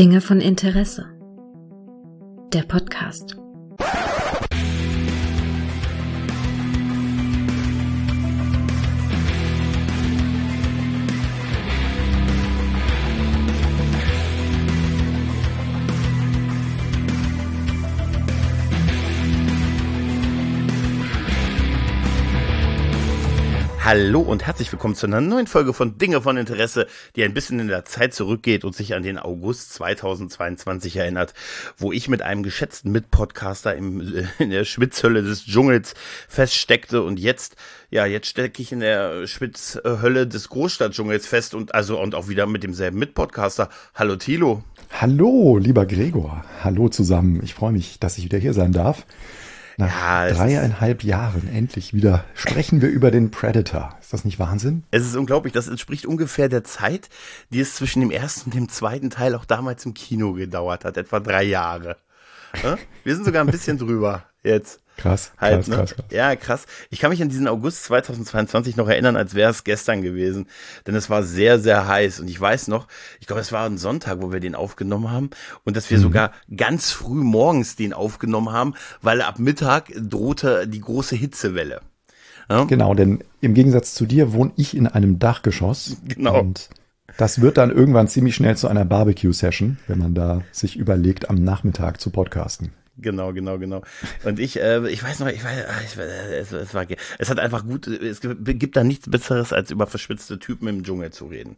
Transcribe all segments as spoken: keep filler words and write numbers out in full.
Dinge von Interesse. Der Podcast. Hallo und herzlich willkommen zu einer neuen Folge von Dinge von Interesse, die ein bisschen in der Zeit zurückgeht und sich an den August zweitausendzweiundzwanzig erinnert, wo ich mit einem geschätzten Mitpodcaster im, in der Schwitzhölle des Dschungels feststeckte und jetzt, ja, jetzt stecke ich in der Schwitzhölle des Großstadtdschungels fest und also und auch wieder mit demselben Mitpodcaster. Hallo Thilo. Hallo, lieber Gregor. Hallo zusammen. Ich freue mich, dass ich wieder hier sein darf. Nach ja, dreieinhalb Jahren endlich wieder sprechen wir über den Predator. Ist das nicht Wahnsinn? Es ist unglaublich. Das entspricht ungefähr der Zeit, die es zwischen dem ersten und dem zweiten Teil auch damals im Kino gedauert hat. Etwa drei Jahre. Wir sind sogar ein bisschen drüber jetzt. Krass, halt, krass, ne? krass, krass. Ja, krass. Ich kann mich an diesen August zweitausendzweiundzwanzig noch erinnern, als wäre es gestern gewesen. Denn es war sehr, sehr heiß. Und ich weiß noch, ich glaube, es war ein Sonntag, wo wir den aufgenommen haben. Und dass wir mhm. sogar ganz früh morgens den aufgenommen haben, weil ab Mittag drohte die große Hitzewelle. Ja? Genau, denn im Gegensatz zu dir wohne ich in einem Dachgeschoss. Genau. Und das wird dann irgendwann ziemlich schnell zu einer Barbecue-Session, wenn man da sich überlegt, am Nachmittag zu podcasten. Genau, genau, genau. Und ich, äh, ich weiß noch, ich weiß, ich, es, es war, es hat einfach gut, es gibt da nichts Besseres, als über verschwitzte Typen im Dschungel zu reden.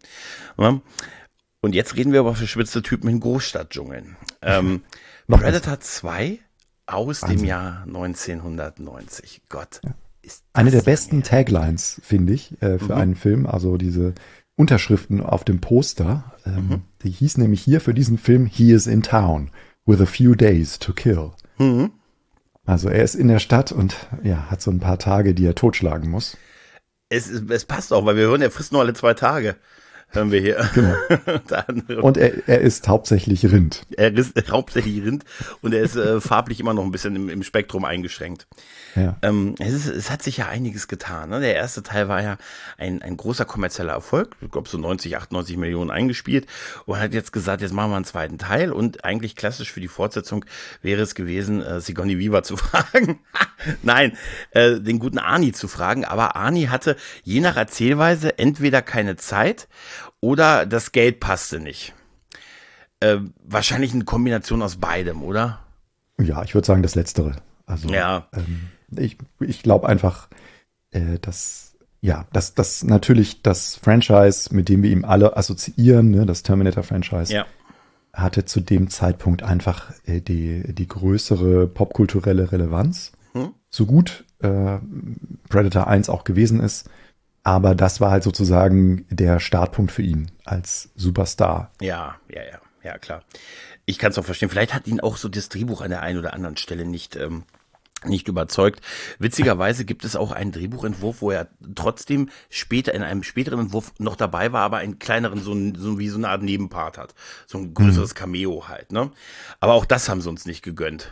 Und jetzt reden wir über verschwitzte Typen in Großstadtdschungeln. Ähm, Predator zwei aus Wahnsinn. Dem Jahr neunzehnhundertneunzig. Gott. Ja. Ist Eine der besten her? Taglines, finde ich, äh, für mhm. einen Film. Also diese Unterschriften auf dem Poster. Ähm, mhm. Die hieß nämlich hier für diesen Film, He is in town. With a few days to kill. Mhm. Also er ist in der Stadt und ja, hat so ein paar Tage, die er totschlagen muss. Es, es passt auch, weil wir hören, er frisst nur alle zwei Tage. Hören wir hier. Genau. Und er, er ist hauptsächlich Rind. Er ist hauptsächlich Rind und er ist äh, farblich immer noch ein bisschen im, im Spektrum eingeschränkt. Ja. Ähm, es, ist, es hat sich ja einiges getan. Ne? Der erste Teil war ja ein, ein großer kommerzieller Erfolg. Ich glaube so neunzig, achtundneunzig Millionen eingespielt und hat jetzt gesagt, jetzt machen wir einen zweiten Teil und eigentlich klassisch für die Fortsetzung wäre es gewesen, äh, Sigourney Weaver zu fragen. Nein, äh, den guten Arnie zu fragen. Aber Arnie hatte je nach Erzählweise entweder keine Zeit oder das Geld passte nicht. Äh, wahrscheinlich eine Kombination aus beidem, oder? Ja, ich würde sagen das Letztere. Also ja. ähm, ich, ich glaube einfach, äh, dass ja, dass das natürlich das Franchise, mit dem wir ihm alle assoziieren, ne, das Terminator-Franchise, ja. hatte zu dem Zeitpunkt einfach äh, die die größere popkulturelle Relevanz. Hm? So gut äh, Predator eins auch gewesen ist. Aber das war halt sozusagen der Startpunkt für ihn als Superstar. Ja, ja, ja, ja, klar. Ich kann es auch verstehen. Vielleicht hat ihn auch so das Drehbuch an der einen oder anderen Stelle nicht, ähm, nicht überzeugt. Witzigerweise gibt es auch einen Drehbuchentwurf, wo er trotzdem später, in einem späteren Entwurf noch dabei war, aber einen kleineren, so, ein, so wie so eine Art Nebenpart hat. So ein größeres Cameo halt, ne? Aber auch das haben sie uns nicht gegönnt.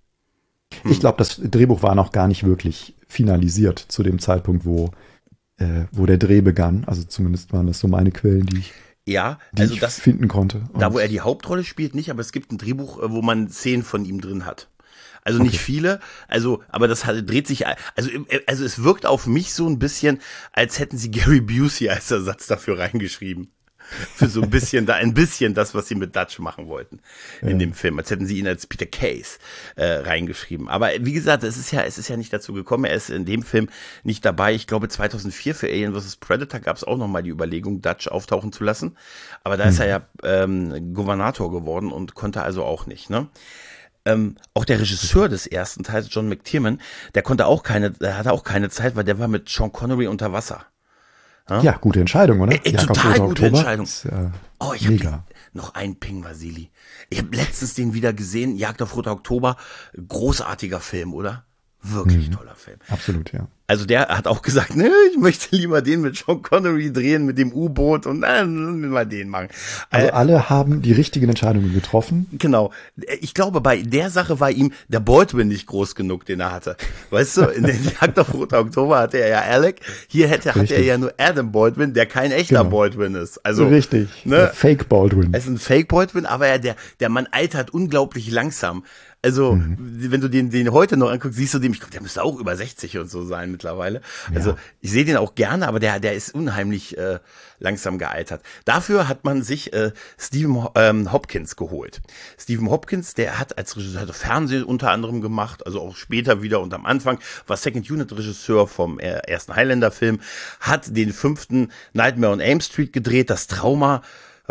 Hm. Ich glaube, das Drehbuch war noch gar nicht wirklich finalisiert zu dem Zeitpunkt, wo wo der Dreh begann. Also zumindest waren das so meine Quellen, die ich, ja, die also ich das, finden konnte. Und da, wo er die Hauptrolle spielt, nicht, aber es gibt ein Drehbuch, wo man Szenen von ihm drin hat. Also okay. nicht viele, also, aber das hat, dreht sich, also, also es wirkt auf mich so ein bisschen, als hätten sie Gary Busey als Ersatz dafür reingeschrieben. Für so ein bisschen, da ein bisschen das, was sie mit Dutch machen wollten in ja. dem Film, als hätten sie ihn als Peter Case äh, reingeschrieben. Aber wie gesagt, es ist ja, es ist ja nicht dazu gekommen. Er ist in dem Film nicht dabei. Ich glaube, zweitausendvier für Alien versus. Predator gab es auch noch mal die Überlegung, Dutch auftauchen zu lassen. Aber da hm. ist er ja ähm, Gouvernator geworden und konnte also auch nicht. Ne? Ähm, auch der Regisseur des ersten Teils, John McTiernan, der konnte auch keine, der hatte auch keine Zeit, weil der war mit Sean Connery unter Wasser. Ja, ja, gute Entscheidung, oder? Ey, total gute Oktober. Entscheidung. Ist, äh, oh, ich habe noch einen Ping, Vasili. Ich habe letztens den wieder gesehen, Jagd auf Roter Oktober. Großartiger Film, oder? Wirklich mhm. toller Film. Absolut, ja. Also der hat auch gesagt, ne, ich möchte lieber den mit Sean Connery drehen, mit dem U-Boot und dann mal den machen. Also äh, alle haben die richtigen Entscheidungen getroffen. Genau. Ich glaube, bei der Sache war ihm der Baldwin nicht groß genug, den er hatte. Weißt du, in der Jagd auf Roter Oktober hatte er ja Alec. Hier hätte, hat er ja nur Adam Baldwin, der kein echter genau. Baldwin ist. Also, richtig. Ne? Fake Baldwin. Es ist ein Fake Baldwin, aber er, der, der Mann altert unglaublich langsam. Also, mhm. wenn du den, den heute noch anguckst, siehst du dem, ich glaube, der müsste auch über sechzig und so sein mittlerweile. Also, ja. ich sehe den auch gerne, aber der, der ist unheimlich äh, langsam gealtert. Dafür hat man sich äh, Stephen ähm, Hopkins geholt. Stephen Hopkins, der hat als Regisseur also Fernsehen unter anderem gemacht, also auch später wieder und am Anfang war Second Unit Regisseur vom äh, ersten Highlander-Film, hat den fünften Nightmare on Elm Street gedreht, das Trauma.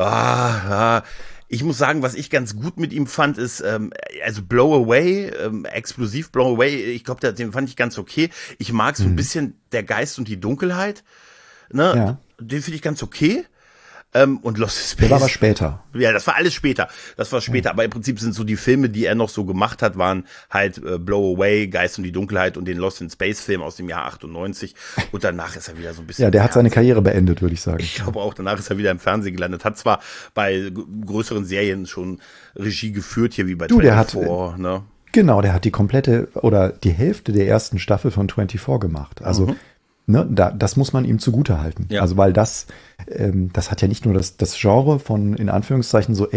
Ah, ah. Ich muss sagen, was ich ganz gut mit ihm fand, ist, ähm, also Blow Away, ähm, explosiv Blow Away, ich glaube, den fand ich ganz okay. Ich mag so ein bisschen der Geist und die Dunkelheit, ne? Ja. Den finde ich ganz okay. Ähm, und Lost in Space. Das war aber später. Ja, das war alles später. Das war später, ja. Aber im Prinzip sind so die Filme, die er noch so gemacht hat, waren halt äh, Blow Away, Geist und die Dunkelheit und den Lost in Space Film aus dem Jahr achtundneunzig. Und danach ist er wieder so ein bisschen. Ja, der hat seine Karriere beendet, würde ich sagen. Ich glaube auch, danach ist er wieder im Fernsehen gelandet. Hat zwar bei g- größeren Serien schon Regie geführt, hier wie bei du, der hat, ne? Genau, der hat die komplette oder die Hälfte der ersten Staffel von vierundzwanzig gemacht. Also mhm. Ne, da, das muss man ihm zugutehalten. Ja. Also weil das, ähm, das hat ja nicht nur das, das Genre von, in Anführungszeichen, so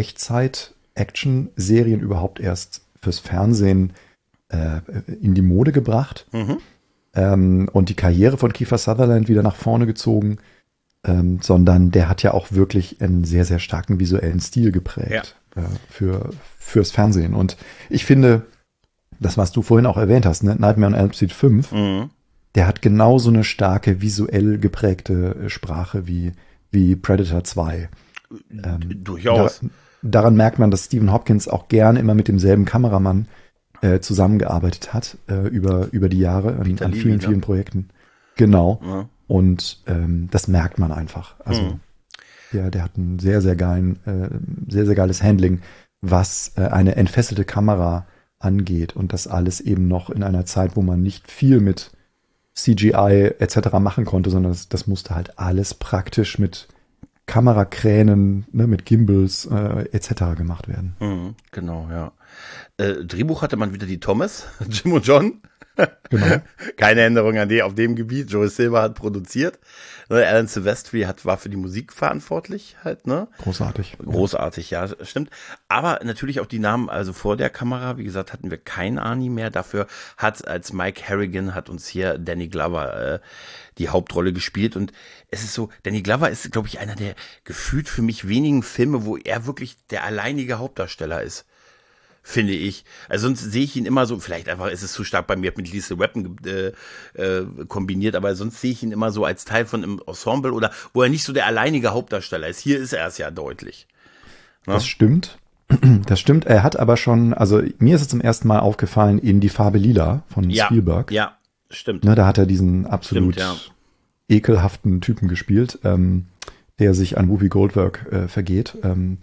Echtzeit-Action-Serien überhaupt erst fürs Fernsehen äh, in die Mode gebracht mhm. ähm, und die Karriere von Kiefer Sutherland wieder nach vorne gezogen, ähm, sondern der hat ja auch wirklich einen sehr, sehr starken visuellen Stil geprägt ja. äh, für, fürs Fernsehen. Und ich finde, das, was du vorhin auch erwähnt hast, ne, Nightmare on Elm Street fünf, mhm. der hat genauso eine starke, visuell geprägte Sprache wie, wie Predator zwei. Ähm, Durchaus. Da, daran merkt man, dass Stephen Hopkins auch gerne immer mit demselben Kameramann äh, zusammengearbeitet hat, äh, über, über die Jahre an, an vielen, vielen Projekten. Genau. Ja. Und ähm, das merkt man einfach. Also mhm. der, der hat ein sehr, sehr geilen, äh, sehr, sehr geiles Handling, was äh, eine entfesselte Kamera angeht. Und das alles eben noch in einer Zeit, wo man nicht viel mit C G I et cetera machen konnte, sondern das, das musste halt alles praktisch mit Kamerakränen, ne, mit Gimbals äh, et cetera gemacht werden. Mhm, genau, ja. Äh, Drehbuch hatte man wieder die Thomas, Jim und John. Genau. Keine Änderung an dem, auf dem Gebiet. Joel Silver hat produziert. Alan Silvestri hat, war für die Musik verantwortlich halt, ne? Großartig. Großartig, ja, stimmt. Aber natürlich auch die Namen, also vor der Kamera, wie gesagt, hatten wir keinen Arnie mehr. Dafür hat als Mike Harrigan hat uns hier Danny Glover äh, die Hauptrolle gespielt. Und es ist so, Danny Glover ist, glaube ich, einer der gefühlt für mich wenigen Filme, wo er wirklich der alleinige Hauptdarsteller ist. Finde ich. Also sonst sehe ich ihn immer so, vielleicht einfach ist es zu stark bei mir mit Lethal Weapon äh, äh, kombiniert, aber sonst sehe ich ihn immer so als Teil von einem Ensemble oder wo er nicht so der alleinige Hauptdarsteller ist. Hier ist er es ja deutlich. Ne? Das stimmt. Das stimmt. Er hat aber schon, also mir ist es zum ersten Mal aufgefallen in Die Farbe Lila von ja, Spielberg. Ja, stimmt. Ne, da hat er diesen absolut stimmt, ja. ekelhaften Typen gespielt, ähm, der sich an Whoopi Goldberg äh, vergeht. Ähm,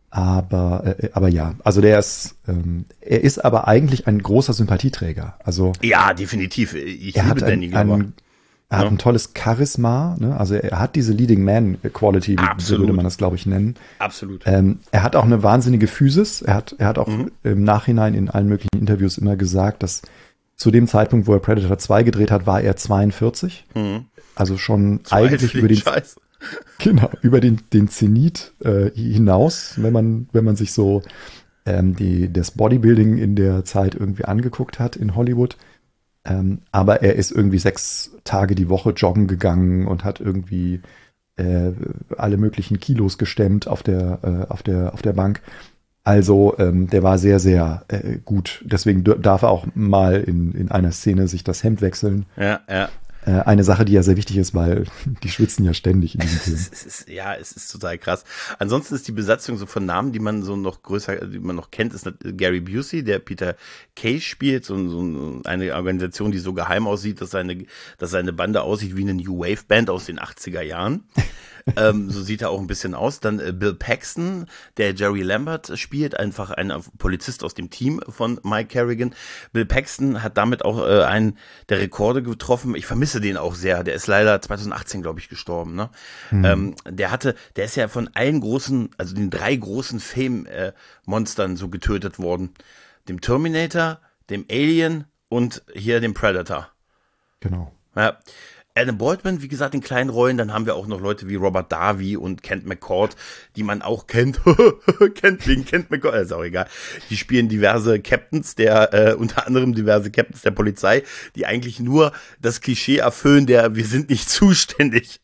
Aber, äh, aber ja, also der ist, ähm, er ist aber eigentlich ein großer Sympathieträger. Also ja, definitiv. Ich er liebe hat ein, Danny ein, Glover. Er hat ja. ein tolles Charisma, ne? Also er hat diese Leading Man Quality, wie so würde man das, glaube ich, nennen. Absolut. Ähm, er hat auch eine wahnsinnige Physis. Er hat, er hat auch mhm. im Nachhinein in allen möglichen Interviews immer gesagt, dass zu dem Zeitpunkt, wo er Predator zwei gedreht hat, war er zweiundvierzig. Mhm. Also schon so eigentlich über den Scheiß. Genau, über den, den Zenit äh, hinaus, wenn man, wenn man sich so ähm, die, das Bodybuilding in der Zeit irgendwie angeguckt hat in Hollywood. Ähm, aber er ist irgendwie sechs Tage die Woche joggen gegangen und hat irgendwie äh, alle möglichen Kilos gestemmt auf der, äh, auf der, auf der Bank. Also ähm, der war sehr, sehr äh, gut. Deswegen darf er auch mal in, in einer Szene sich das Hemd wechseln. Ja, ja. Eine Sache, die ja sehr wichtig ist, weil die schwitzen ja ständig in diesem Film. Es ist, ja, es ist total krass. Ansonsten ist die Besatzung so von Namen, die man so noch größer, die man noch kennt, ist Gary Busey, der Peter Kay spielt, so, so eine Organisation, die so geheim aussieht, dass seine, dass seine Bande aussieht wie eine New Wave Band aus den achtziger Jahren. ähm, so sieht er auch ein bisschen aus. Dann äh, Bill Paxton, der Jerry Lambert spielt, einfach ein Polizist aus dem Team von Mike Kerrigan. Bill Paxton hat damit auch äh, einen der Rekorde getroffen. Ich vermisse den auch sehr. Der ist leider zwanzig achtzehn, glaube ich, gestorben. Ne? Mhm. Ähm, der hatte, der ist ja von allen großen, also den drei großen Fame-Monstern so getötet worden. Dem Terminator, dem Alien und hier dem Predator. Genau. Ja. Adam Baldwin, wie gesagt, in kleinen Rollen. Dann haben wir auch noch Leute wie Robert Davi und Kent McCord, die man auch kennt. kennt wegen Kent McCord, ist auch egal. Die spielen diverse Captains, der äh, unter anderem diverse Captains der Polizei, die eigentlich nur das Klischee erfüllen, der wir sind nicht zuständig.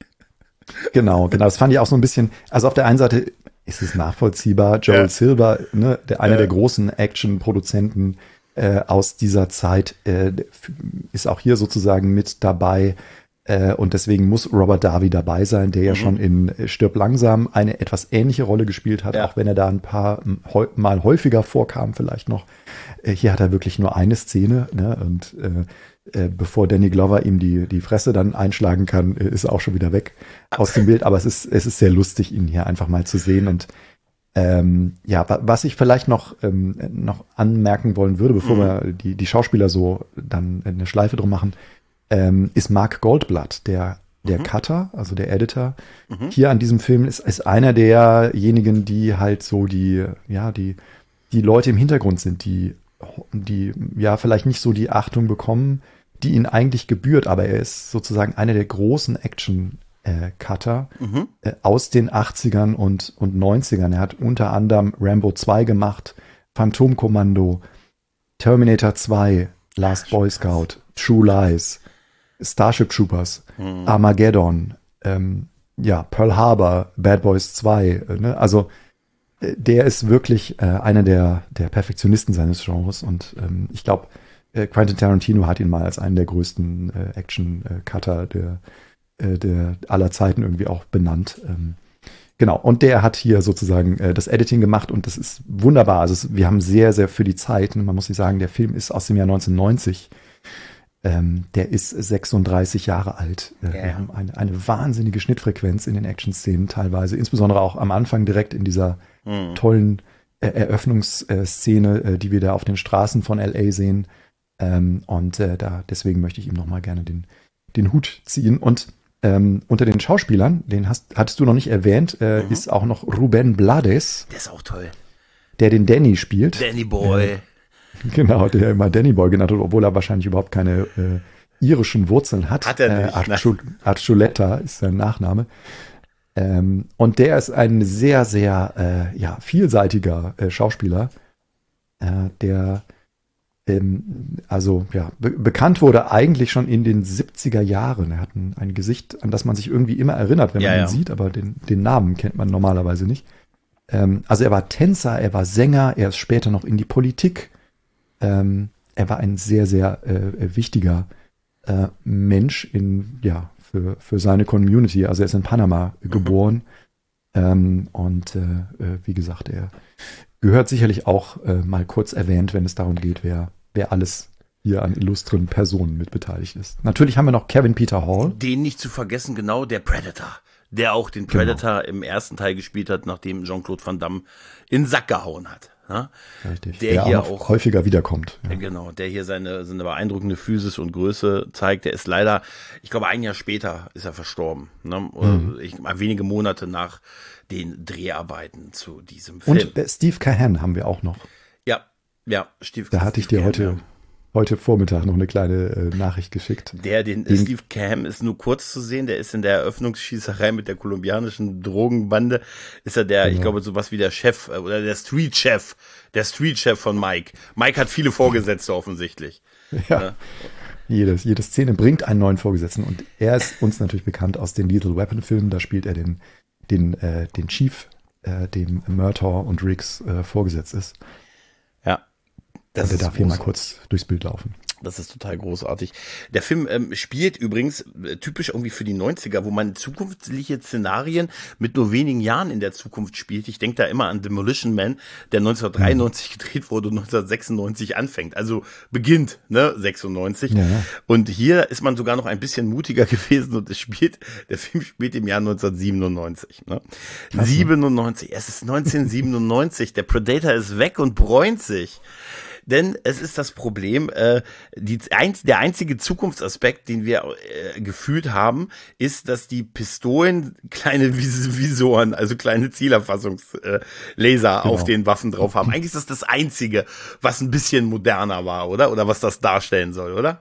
Genau, genau. Das fand ich auch so ein bisschen, also auf der einen Seite ist es nachvollziehbar. Joel ja. Silver, ne, der, einer ja. der großen Action-Produzenten äh, aus dieser Zeit, äh, ist auch hier sozusagen mit dabei. Äh, und deswegen muss Robert Davi dabei sein, der ja mhm. schon in Stirb langsam eine etwas ähnliche Rolle gespielt hat, ja. auch wenn er da ein paar heu- Mal häufiger vorkam vielleicht noch. Äh, hier hat er wirklich nur eine Szene, ne, und äh, äh, bevor Danny Glover ihm die, die Fresse dann einschlagen kann, äh, ist er auch schon wieder weg aus dem Bild. Aber es ist, es ist sehr lustig, ihn hier einfach mal zu sehen. Und ähm, ja, was ich vielleicht noch, ähm, noch anmerken wollen würde, bevor mhm. wir die, die Schauspieler so dann eine Schleife drum machen, Ähm, ist Mark Goldblatt, der, der mhm. Cutter, also der Editor. Mhm. Hier an diesem Film ist, ist einer derjenigen, die halt so die, ja, die, die Leute im Hintergrund sind, die, die, ja, vielleicht nicht so die Achtung bekommen, die ihnen eigentlich gebührt, aber er ist sozusagen einer der großen Action-Cutter äh, mhm. äh, aus den achtzigern und, und neunzigern. Er hat unter anderem Rambo zwei gemacht, Phantomkommando, Terminator zwei, Last Boy Scout, True Lies, Starship Troopers, mhm. Armageddon, ähm, ja, Pearl Harbor, Bad Boys zwei, äh, ne? Also äh, der ist wirklich äh, einer der, der Perfektionisten seines Genres und ähm, ich glaube, äh, Quentin Tarantino hat ihn mal als einen der größten äh, Action-Cutter der, äh, der aller Zeiten irgendwie auch benannt. Ähm, genau, und der hat hier sozusagen äh, das Editing gemacht und das ist wunderbar. Also es, wir haben sehr, sehr für die Zeit, man muss sich sagen, der Film ist aus dem Jahr neunzehnhundertneunzig. Ähm, der ist sechsunddreißig Jahre alt. Äh, yeah. Wir haben eine, eine wahnsinnige Schnittfrequenz in den Action-Szenen teilweise, insbesondere auch am Anfang direkt in dieser mm. tollen äh, Eröffnungsszene, äh, die wir da auf den Straßen von L A sehen. Ähm, und äh, da deswegen möchte ich ihm nochmal gerne den, den Hut ziehen. Und ähm, unter den Schauspielern, den hast, hattest du noch nicht erwähnt, äh, mhm. ist auch noch Ruben Blades. Der ist auch toll. Der den Danny spielt. Danny Boy. Äh, Genau, der immer Danny Boy genannt wird, obwohl er wahrscheinlich überhaupt keine äh, irischen Wurzeln hat. Hat er nicht. Äh, Archul- Archuleta ist sein Nachname. Ähm, und der ist ein sehr, sehr äh, ja, vielseitiger äh, Schauspieler, äh, der ähm, also ja be- bekannt wurde eigentlich schon in den siebziger Jahren. Er hat ein, ein Gesicht, an das man sich irgendwie immer erinnert, wenn man ja, ihn ja. sieht, aber den, den Namen kennt man normalerweise nicht. Ähm, also er war Tänzer, er war Sänger, er ist später noch in die Politik. Ähm, er war ein sehr, sehr äh, wichtiger äh, Mensch in, ja, für, für seine Community. Also er ist in Panama mhm. geboren. Ähm, und äh, wie gesagt, er gehört sicherlich auch äh, mal kurz erwähnt, wenn es darum geht, wer, wer alles hier an illustren Personen mit beteiligt ist. Natürlich haben wir noch Kevin Peter Hall. Den nicht zu vergessen, genau, der Predator. Der auch den Predator genau. im ersten Teil gespielt hat, nachdem Jean-Claude Van Damme in den Sack gehauen hat. Ne? Richtig. Der, der hier auch, auch häufiger wiederkommt. Ja. Genau, der hier seine, seine beeindruckende Physis und Größe zeigt. Der ist leider, ich glaube, ein Jahr später ist er verstorben. Ne? Mhm. Ich, wenige Monate nach den Dreharbeiten zu diesem Film. Und äh, Steve Cahan haben wir auch noch. Ja, ja, Steve Da hatte ich dir heute, ja. heute Vormittag noch eine kleine äh, Nachricht geschickt. Der, den, den Steve Cam ist nur kurz zu sehen, der ist in der Eröffnungsschießerei mit der kolumbianischen Drogenbande, ist er der, genau. ich glaube, sowas wie der Chef oder der Street-Chef, der Street-Chef von Mike. Mike hat viele Vorgesetzte offensichtlich. Ja, ja. Jede, jede Szene bringt einen neuen Vorgesetzten und er ist uns natürlich bekannt aus den Lethal Weapon-Filmen, da spielt er den, den, äh, den Chief, äh, dem Murtaugh und Riggs äh, vorgesetzt ist. Ja. Das und der darf hier mal kurz durchs Bild laufen. Das ist total großartig. Der Film ähm, spielt übrigens äh, typisch irgendwie für die neunziger, wo man zukunftliche Szenarien mit nur wenigen Jahren in der Zukunft spielt. Ich denke da immer an Demolition Man, der neunzehnhundertdreiundneunzig mhm. gedreht wurde und neunzehnhundertsechsundneunzig anfängt. Also beginnt, ne, sechsundneunzig. Ja, ja. Und hier ist man sogar noch ein bisschen mutiger gewesen und es spielt, der Film spielt im Jahr neunzehnhundertsiebenundneunzig. Ne? siebenundneunzig, es ist neunzehnhundertsiebenundneunzig, der Predator ist weg und bräunt sich. Denn es ist das Problem, äh, die, ein, der einzige Zukunftsaspekt, den wir äh, gefühlt haben, ist, dass die Pistolen kleine Vis- Visoren, also kleine Zielerfassungslaser äh, genau. auf den Waffen drauf haben. Eigentlich ist das das Einzige, was ein bisschen moderner war, oder? Oder was das darstellen soll, oder?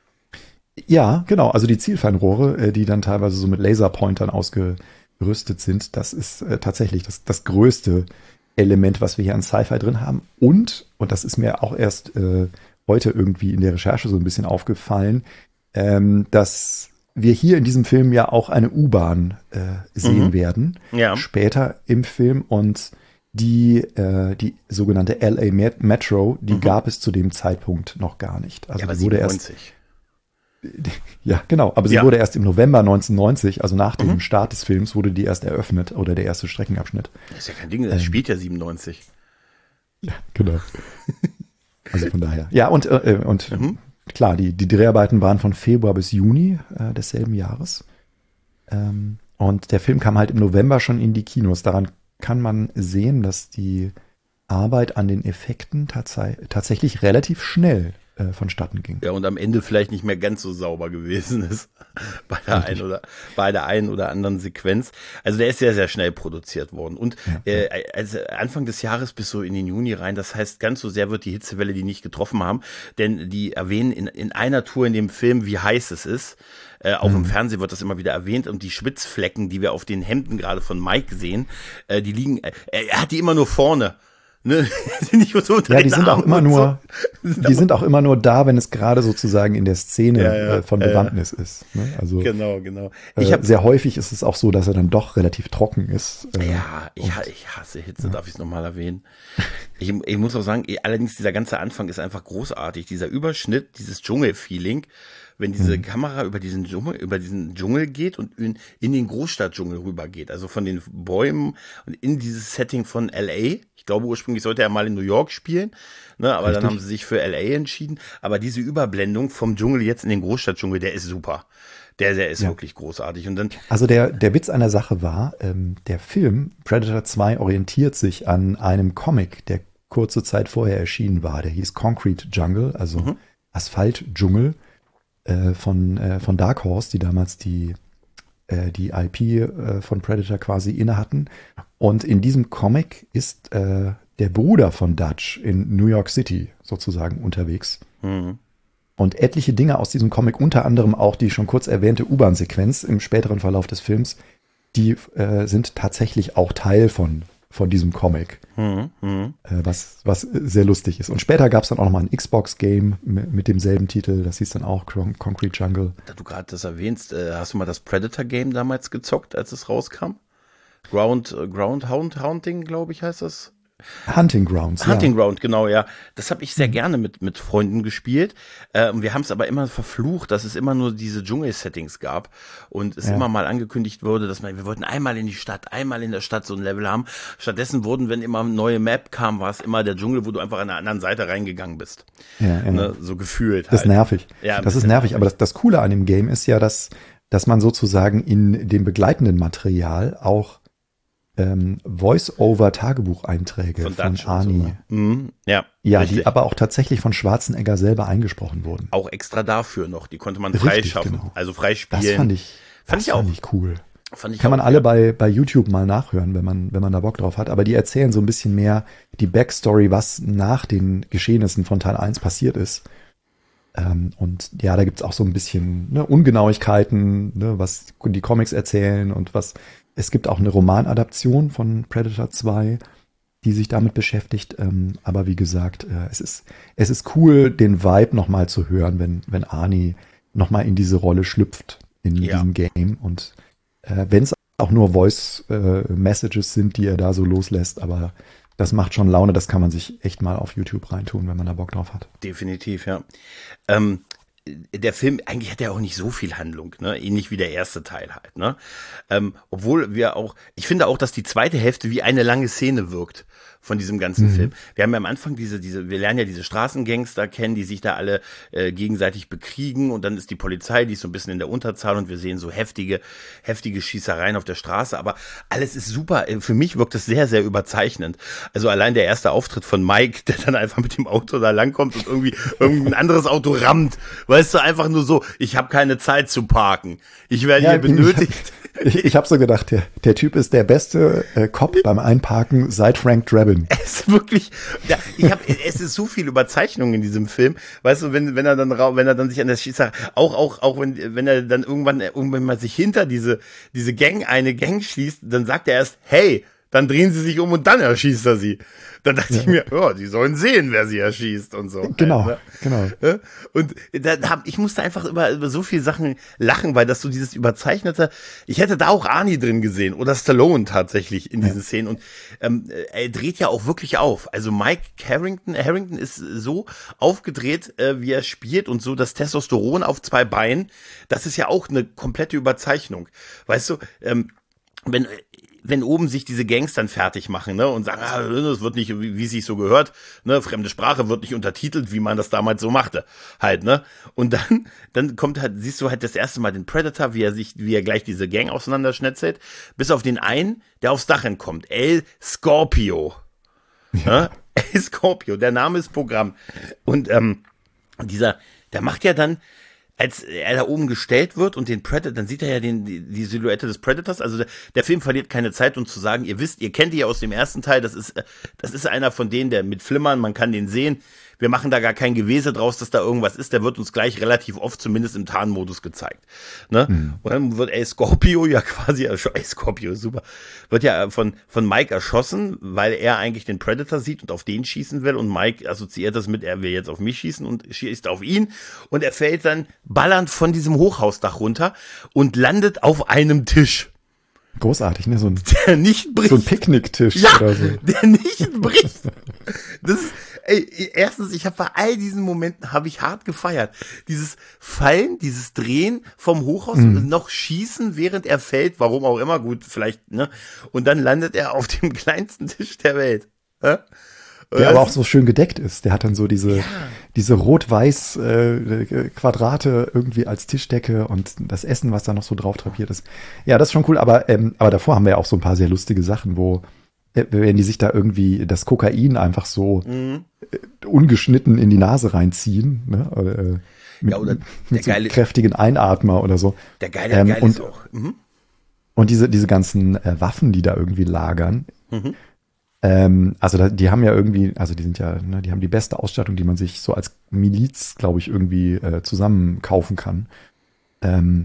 Ja, genau. Also die Zielfernrohre, äh, die dann teilweise so mit Laserpointern ausgerüstet sind, das ist äh, tatsächlich das, das größte Element, was wir hier an Sci-Fi drin haben. Und, und das ist mir auch erst äh, heute irgendwie in der Recherche so ein bisschen aufgefallen, ähm, dass wir hier in diesem Film ja auch eine U-Bahn äh, sehen mhm. werden. Ja. Später im Film. Und die, äh, die sogenannte L A Metro, die mhm. gab es zu dem Zeitpunkt noch gar nicht. Also ja, aber die wurde siebenundneunzig. erst Ja, genau. Aber sie ja. wurde erst im November neunzehnhundertneunzig, also nach dem mhm. Start des Films, wurde die erst eröffnet oder der erste Streckenabschnitt. Das ist ja kein Ding, das ähm, spielt ja siebenundneunzig. Ja, genau. Also von daher. Ja, und, äh, und mhm. klar, die, die Dreharbeiten waren von Februar bis Juni äh, desselben Jahres. Ähm, und der Film kam halt im November schon in die Kinos. Daran kann man sehen, dass die Arbeit an den Effekten tats- tatsächlich relativ schnell vonstatten ging. Ja, und am Ende vielleicht nicht mehr ganz so sauber gewesen ist bei der einen oder bei der einen oder anderen Sequenz. Also der ist sehr, sehr schnell produziert worden. Und ja. äh, also Anfang des Jahres bis so in den Juni rein, das heißt, ganz so sehr wird die Hitzewelle die nicht getroffen haben, denn die erwähnen in, in einer Tour in dem Film, wie heiß es ist. Äh, auch mhm. im Fernsehen wird das immer wieder erwähnt und die Schwitzflecken, die wir auf den Hemden gerade von Mike sehen, äh, die liegen, äh, er hat die immer nur vorne. Ne? Nicht so ja, die sind auch immer nur, so. die sind auch immer nur da, wenn es gerade sozusagen in der Szene ja, ja, äh, von Bewandtnis ja. ist. Ne? Also genau, genau. Ich äh, hab, sehr häufig ist es auch so, dass er dann doch relativ trocken ist. Äh, ja, ich, und, ich hasse Hitze, ja. darf ich es nochmal erwähnen. Ich, ich muss auch sagen, allerdings dieser ganze Anfang ist einfach großartig. Dieser Überschnitt, dieses Dschungel-Feeling, wenn diese mhm. Kamera über diesen Dschungel, über diesen Dschungel geht und in, in den Großstadtdschungel rübergeht, also von den Bäumen und in dieses Setting von L A. Ich glaube, ursprünglich sollte er mal in New York spielen, ne, aber Richtig. Dann haben sie sich für L A entschieden. Aber diese Überblendung vom Dschungel jetzt in den Großstadtdschungel, der ist super. Der, der ist ja. wirklich großartig. Und dann also der, der Witz an der Sache war, ähm, der Film Predator zwei orientiert sich an einem Comic, der kurze Zeit vorher erschienen war. Der hieß Concrete Jungle, also mhm. Asphaltdschungel. Von, äh, von Dark Horse, die damals die, äh, die I P äh, von Predator quasi inne hatten. Und in diesem Comic ist äh, der Bruder von Dutch in New York City sozusagen unterwegs. Mhm. Und etliche Dinge aus diesem Comic, unter anderem auch die schon kurz erwähnte U-Bahn-Sequenz im späteren Verlauf des Films, die äh, sind tatsächlich auch Teil von von diesem Comic, mhm, mh. äh, was, was sehr lustig ist. Und später gab es dann auch noch mal ein Xbox-Game mit, mit demselben Titel, das hieß dann auch Con- Concrete Jungle. Da du gerade das erwähnst, äh, hast du mal das Predator-Game damals gezockt, als es rauskam? Ground, äh, Ground Hound Hunting, glaube ich, heißt das. Hunting Grounds, Hunting ja. Ground, genau, ja. Das habe ich sehr mhm. gerne mit mit Freunden gespielt. Äh, wir haben es aber immer verflucht, dass es immer nur diese Dschungel-Settings gab und es ja. immer mal angekündigt wurde, dass man, wir wollten einmal in die Stadt, einmal in der Stadt so ein Level haben. Stattdessen wurden, wenn immer eine neue Map kam, war es immer der Dschungel, wo du einfach an der anderen Seite reingegangen bist. Ja, ja. Ne? So gefühlt halt. Das ist nervig. Ja, das ist nervig, nervig. Aber das, das Coole an dem Game ist ja, dass, dass man sozusagen in dem begleitenden Material auch Ähm, Voice-over-Tagebucheinträge von, von Arnie. So, mhm, ja, ja die aber auch tatsächlich von Schwarzenegger selber eingesprochen wurden. Auch extra dafür noch, die konnte man freischaffen, genau. also freispielen. Das fand ich, fand das ich auch fand ich cool. Fand ich Kann auch, man alle ja. bei, bei YouTube mal nachhören, wenn man, wenn man da Bock drauf hat. Aber die erzählen so ein bisschen mehr die Backstory, was nach den Geschehnissen von Teil eins passiert ist. Ähm, und ja, da gibt's auch so ein bisschen ne, Ungenauigkeiten, ne, was die Comics erzählen und was. Es gibt auch eine Romanadaption von Predator zwei, die sich damit beschäftigt. Ähm, aber wie gesagt, äh, es ist, es ist cool, den Vibe nochmal zu hören, wenn, wenn Arnie nochmal in diese Rolle schlüpft in ja. diesem Game. Und äh, wenn es auch nur Voice-Messages äh, sind, die er da so loslässt, aber das macht schon Laune, das kann man sich echt mal auf YouTube reintun, wenn man da Bock drauf hat. Definitiv, ja. Ähm, der Film, eigentlich hat er auch nicht so viel Handlung, ne? Ähnlich wie der erste Teil halt, ne? Ähm, obwohl wir auch, ich finde auch, dass die zweite Hälfte wie eine lange Szene wirkt von diesem ganzen mhm. Film. Wir haben ja am Anfang diese, diese, wir lernen ja diese Straßengangster kennen, die sich da alle äh, gegenseitig bekriegen und dann ist die Polizei, die ist so ein bisschen in der Unterzahl und wir sehen so heftige, heftige Schießereien auf der Straße, aber alles ist super. Für mich wirkt es sehr, sehr überzeichnend. Also allein der erste Auftritt von Mike, der dann einfach mit dem Auto da langkommt und irgendwie irgendein anderes Auto rammt. Weißt du, einfach nur so, ich habe keine Zeit zu parken. Ich werde ja, hier benötigt. Ich, ich habe so gedacht, der, der Typ ist der beste äh, Cop beim Einparken seit Frank Drabin. Es ist wirklich, ja, ich hab, es ist so viel Überzeichnung in diesem Film. Weißt du, wenn wenn er dann wenn er dann sich an der Schießerei, auch auch auch wenn wenn er dann irgendwann irgendwann mal sich hinter diese diese Gang eine Gang schließt, dann sagt er erst, hey, dann drehen sie sich um und dann erschießt er sie. Dann dachte ja. ich mir, ja, die sollen sehen, wer sie erschießt und so. Genau, halt, ne? genau. Und da hab, ich musste einfach über, über so viele Sachen lachen, weil das so dieses überzeichnete, ich hätte da auch Arnie drin gesehen oder Stallone tatsächlich in diesen ja. Szenen und ähm, er dreht ja auch wirklich auf. Also Mike Harrington, Harrington ist so aufgedreht, äh, wie er spielt und so das Testosteron auf zwei Beinen, das ist ja auch eine komplette Überzeichnung. Weißt du, ähm, wenn wenn oben sich diese Gangs dann fertig machen, ne, und sagen, ah, das wird nicht, wie, wie es sich so gehört, ne, fremde Sprache wird nicht untertitelt, wie man das damals so machte, halt, ne, und dann, dann kommt halt, siehst du halt das erste Mal den Predator, wie er sich, wie er gleich diese Gang auseinanderschnetzelt, bis auf den einen, der aufs Dach entkommt, El Scorpio, ja. ne? El Scorpio, der Name ist Programm, und, ähm, dieser, der macht ja dann, als er da oben gestellt wird und den Predator, dann sieht er ja den, die, die Silhouette des Predators, also der, der Film verliert keine Zeit, um zu sagen, ihr wisst, ihr kennt die ja aus dem ersten Teil, das ist, das ist einer von denen, der mit Flimmern, man kann den sehen, wir machen da gar kein Gewese draus, dass da irgendwas ist, der wird uns gleich relativ oft zumindest im Tarnmodus gezeigt, ne, mhm. und dann wird El Scorpio ja quasi, El Scorpio, super, wird ja von, von Mike erschossen, weil er eigentlich den Predator sieht und auf den schießen will und Mike assoziiert das mit, er will jetzt auf mich schießen und schießt auf ihn und er fällt dann ballernd von diesem Hochhausdach runter und landet auf einem Tisch. Großartig, ne? So ein, der nicht bricht. So ein Picknicktisch ja, oder so. Der nicht bricht. Das ist, ey, erstens, ich habe bei all diesen Momenten habe ich hart gefeiert. Dieses Fallen, dieses Drehen vom Hochhaus, mhm. noch schießen, während er fällt, warum auch immer, gut, vielleicht, ne? Und dann landet er auf dem kleinsten Tisch der Welt. Ja? Der aber auch so schön gedeckt ist. Der hat dann so diese, ja. diese rot-weiß äh, Quadrate irgendwie als Tischdecke und das Essen, was da noch so drauf drapiert ist. Ja, das ist schon cool. Aber, ähm, aber davor haben wir ja auch so ein paar sehr lustige Sachen, wo, äh, wenn die sich da irgendwie das Kokain einfach so mhm. äh, ungeschnitten in die Nase reinziehen, ne? Äh, mit, ja, oder mit so einem kräftigen Einatmer oder so. Der geile, ähm, geile und, ist auch. Mhm. Und diese, diese ganzen äh, Waffen, die da irgendwie lagern, Mhm. Ähm, also da, die haben ja irgendwie, also die sind ja, ne, die haben die beste Ausstattung, die man sich so als Miliz, glaube ich, irgendwie äh, zusammen kaufen kann. Ähm,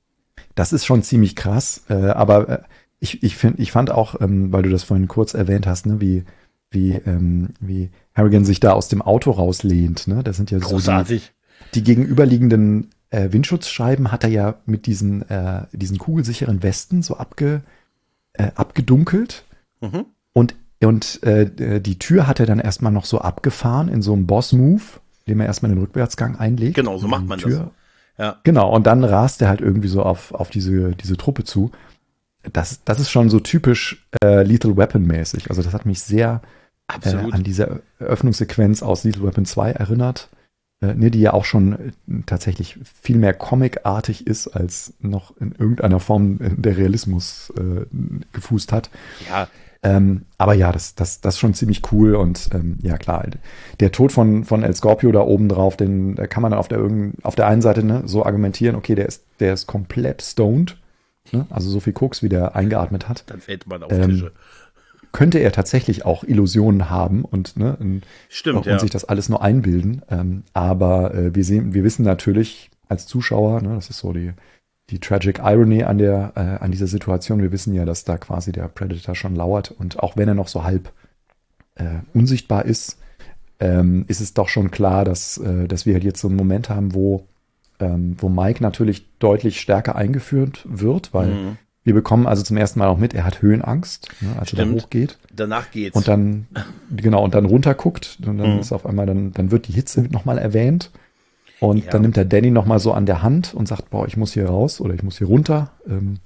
das ist schon ziemlich krass, äh, aber äh, ich, ich finde, ich fand auch, ähm, weil du das vorhin kurz erwähnt hast, ne, wie, wie, ähm, wie Harrigan sich da aus dem Auto rauslehnt, ne? Das sind ja so großartig. Die, die gegenüberliegenden äh, Windschutzscheiben hat er ja mit diesen, äh, diesen kugelsicheren Westen so abge, äh, abgedunkelt. Mhm. Und Und äh, die Tür hat er dann erstmal noch so abgefahren in so einem Boss-Move, indem er erstmal den Rückwärtsgang einlegt. Genau, so macht man Tür. das. Ja. Genau, und dann rast er halt irgendwie so auf, auf diese, diese Truppe zu. Das, das ist schon so typisch äh, Lethal Weapon-mäßig. Also das hat mich sehr äh, an diese Eröffnungssequenz aus Lethal Weapon zwei erinnert, äh, ne, die ja auch schon äh, tatsächlich viel mehr comicartig ist, als noch in irgendeiner Form der Realismus äh, gefußt hat. Ja, Ähm, aber ja, das, das, das ist schon ziemlich cool und ähm, ja klar, der Tod von, von El Scorpio da oben drauf, den da kann man dann auf der, auf der einen Seite ne, so argumentieren, okay, der ist, der ist komplett stoned, ne, also so viel Koks, wie der eingeatmet hat. Dann fällt man auf ähm, Tische. Könnte er tatsächlich auch Illusionen haben und, ne, und, Stimmt, und ja. sich das alles nur einbilden. Ähm, aber äh, wir sehen, wir wissen natürlich als Zuschauer, ne, das ist so die Die Tragic Irony an der äh, an dieser Situation. Wir wissen ja, dass da quasi der Predator schon lauert und auch wenn er noch so halb äh, unsichtbar ist, ähm, ist es doch schon klar, dass äh, dass wir halt jetzt so einen Moment haben, wo ähm, wo Mike natürlich deutlich stärker eingeführt wird, weil mhm. wir bekommen also zum ersten Mal auch mit, er hat Höhenangst, ne, als Stimmt. er da hochgeht. Danach geht's. Und dann, genau, und dann runterguckt und dann Mhm. ist auf einmal, dann, dann wird die Hitze nochmal erwähnt. Und Ja. dann nimmt er Danny nochmal so an der Hand und sagt, boah, ich muss hier raus oder ich muss hier runter. Ähm,